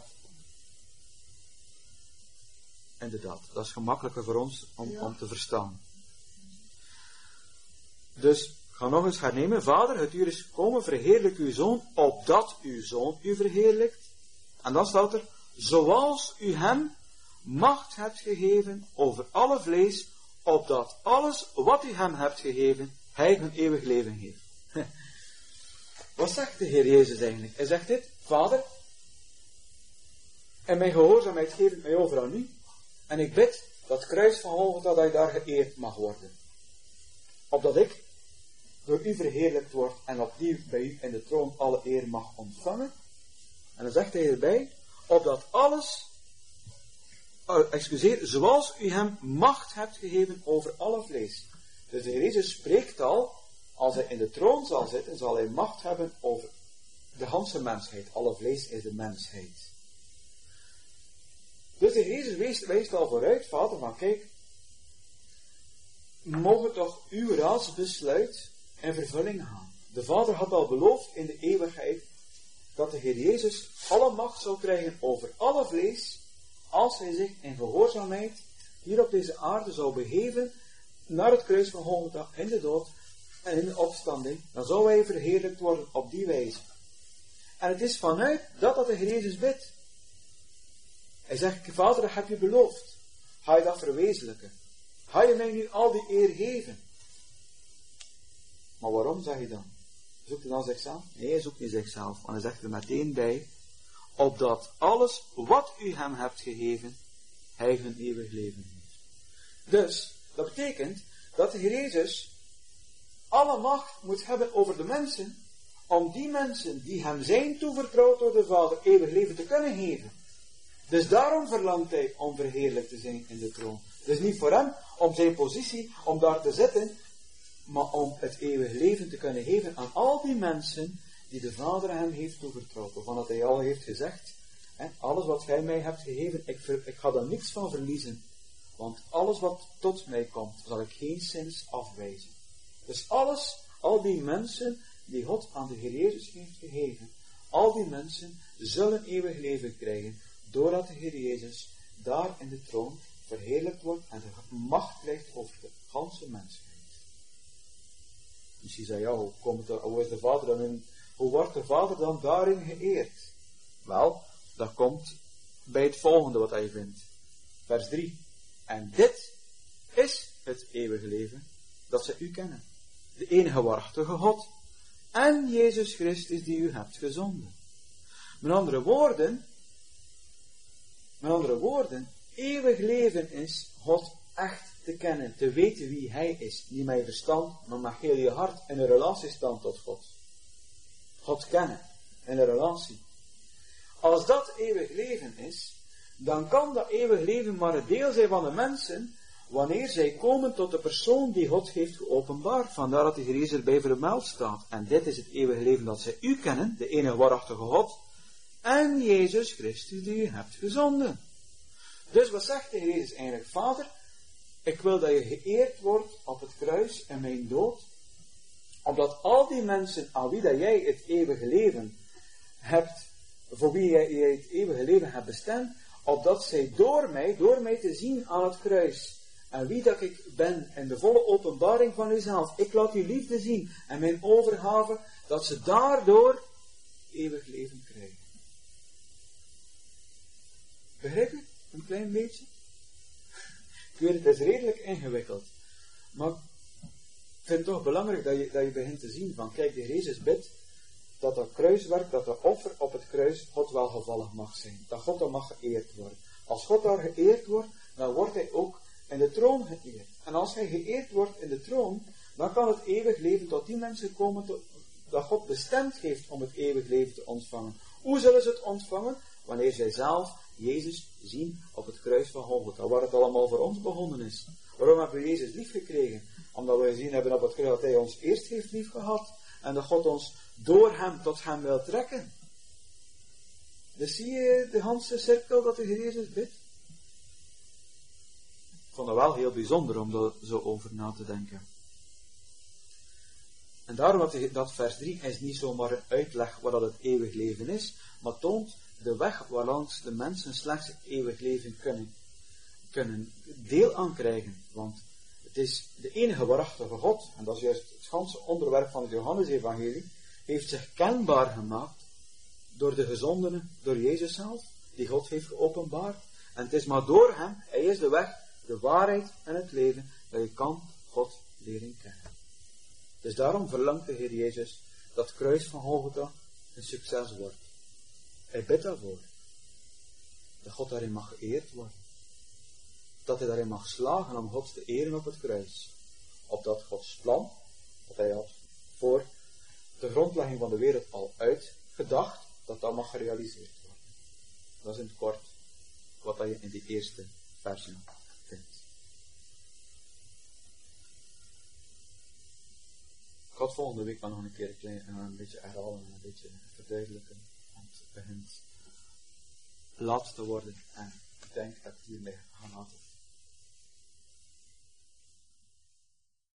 A: Inderdaad, dat is gemakkelijker voor ons om te verstaan. Dus, ik ga nog eens hernemen. Vader, het uur is gekomen, verheerlijk uw Zoon, opdat uw Zoon u verheerlijkt. En dan staat er, zoals u hem macht hebt gegeven over alle vlees, opdat alles wat u hem hebt gegeven, hij een eeuwig leven heeft. Wat zegt de Heer Jezus eigenlijk? Hij zegt dit, Vader, en mijn gehoorzaamheid geef ik mij over aan u, en ik bid dat kruis van Golgotha, dat je daar geëerd mag worden. Opdat ik door u verheerlijkt word en opnieuw bij u in de troon alle eer mag ontvangen. En dan zegt hij erbij, opdat alles, zoals u hem macht hebt gegeven over alle vlees. Dus de Heer Jezus spreekt al, als hij in de troon zal zitten, zal hij macht hebben over de ganse mensheid. Alle vlees is de mensheid. Dus de Heer Jezus wijst al vooruit, Vader, van kijk, mogen toch uw raadsbesluit in vervulling gaan. De Vader had al beloofd in de eeuwigheid dat de Heer Jezus alle macht zou krijgen over alle vlees, als hij zich in gehoorzaamheid hier op deze aarde zou begeven naar het kruis van Golgotha in de dood en in de opstanding, dan zou hij verheerlijkt worden op die wijze. En het is vanuit dat de Heer Jezus bidt. Hij zegt, Vader, dat heb je beloofd. Ga je dat verwezenlijken? Ga je mij nu al die eer geven? Maar waarom, zeg je dan? Zoekt hij dan zichzelf? Nee, hij zoekt niet zichzelf. Want hij zegt er meteen bij, opdat alles wat u hem hebt gegeven, hij een eeuwig leven heeft. Dus, dat betekent dat de Heer Jezus alle macht moet hebben over de mensen, om die mensen die hem zijn toevertrouwd door de Vader eeuwig leven te kunnen geven. Dus daarom verlangt hij om verheerlijkt te zijn in de troon. Dus niet voor hem, om zijn positie, om daar te zitten, maar om het eeuwig leven te kunnen geven aan al die mensen die de Vader hem heeft toevertrouwd. Waarvan dat hij al heeft gezegd, alles wat gij mij hebt gegeven, ik ga daar niks van verliezen. Want alles wat tot mij komt, zal ik geen zins afwijzen. Dus al die mensen die God aan de Heer Jezus heeft gegeven, al die mensen zullen eeuwig leven krijgen, doordat de Heer Jezus daar in de troon verheerlijkt wordt en de macht krijgt over de ganse mensheid. Misschien zei, ja, hoe wordt de Vader dan daarin geëerd? Wel, dat komt bij het volgende wat hij vindt. Vers 3. En dit is het eeuwige leven, dat zij u kennen. De enige waarachtige God. En Jezus Christus die u hebt gezonden. Met andere woorden, eeuwig leven is God echt te kennen, te weten wie Hij is. Niet met je verstand, maar met heel je hart in een relatiestand tot God. God kennen, in een relatie. Als dat eeuwig leven is, dan kan dat eeuwig leven maar een deel zijn van de mensen, wanneer zij komen tot de persoon die God heeft geopenbaard. Vandaar dat de Heer Jezus erbij vermeld staat. En dit is het eeuwige leven dat zij u kennen, de enige waarachtige God, en Jezus Christus die u hebt gezonden. Dus wat zegt de Heer Jezus eigenlijk? Vader, ik wil dat je geëerd wordt op het kruis en mijn dood, opdat al die mensen aan wie dat jij het eeuwige leven hebt, voor wie jij het eeuwige leven hebt bestemd, opdat zij door mij te zien aan het kruis, en wie dat ik ben, in de volle openbaring van uzelf, ik laat uw liefde zien, en mijn overgave, dat ze daardoor eeuwig leven krijgen. Begrijp je? Een klein beetje? Ik weet, het is redelijk ingewikkeld. Maar ik vind het toch belangrijk dat je begint te zien van, kijk, de Heer Jezus bidt dat kruiswerk, dat de offer op het kruis God welgevallig mag zijn. Dat God dan mag geëerd worden. Als God daar geëerd wordt, dan wordt Hij ook in de troon geëerd. En als Hij geëerd wordt in de troon, dan kan het eeuwig leven tot die mensen komen dat God bestemd heeft om het eeuwig leven te ontvangen. Hoe zullen ze het ontvangen? Wanneer zij zelf Jezus zien op het kruis van Golgotha, waar het allemaal voor ons begonnen is. Waarom hebben we Jezus lief gekregen? Omdat we gezien hebben op het kruis dat Hij ons eerst heeft lief gehad en dat God ons door Hem tot Hem wil trekken. Dus zie je de hele cirkel dat de Heer Jezus bidt? Ik vond het wel heel bijzonder om daar zo over na te denken. En daarom dat vers 3 is niet zomaar een uitleg wat dat het eeuwig leven is, maar toont de weg waarlangs de mensen slechts het eeuwig leven kunnen deel aan krijgen. Want het is de enige waarachtige God, en dat is juist het ganse onderwerp van het Johannes-evangelie, heeft zich kenbaar gemaakt door de gezondenen, door Jezus zelf, die God heeft geopenbaard. En het is maar door Hem, Hij is de weg, de waarheid en het leven, dat je kan God leren kennen. Dus daarom verlangt de Heer Jezus dat het kruis van Golgotha een succes wordt. Hij bidt daarvoor. Dat God daarin mag geëerd worden. Dat Hij daarin mag slagen om God te eren op het kruis. Opdat Gods plan, dat Hij had voor de grondlegging van de wereld al uitgedacht, dat mag gerealiseerd worden. Dat is in het kort wat je in die eerste versen vindt. Ik ga het volgende week nog een keer een beetje herhalen en een beetje verduidelijken. Want het begint laat te worden. En ik denk dat ik hiermee ga laten.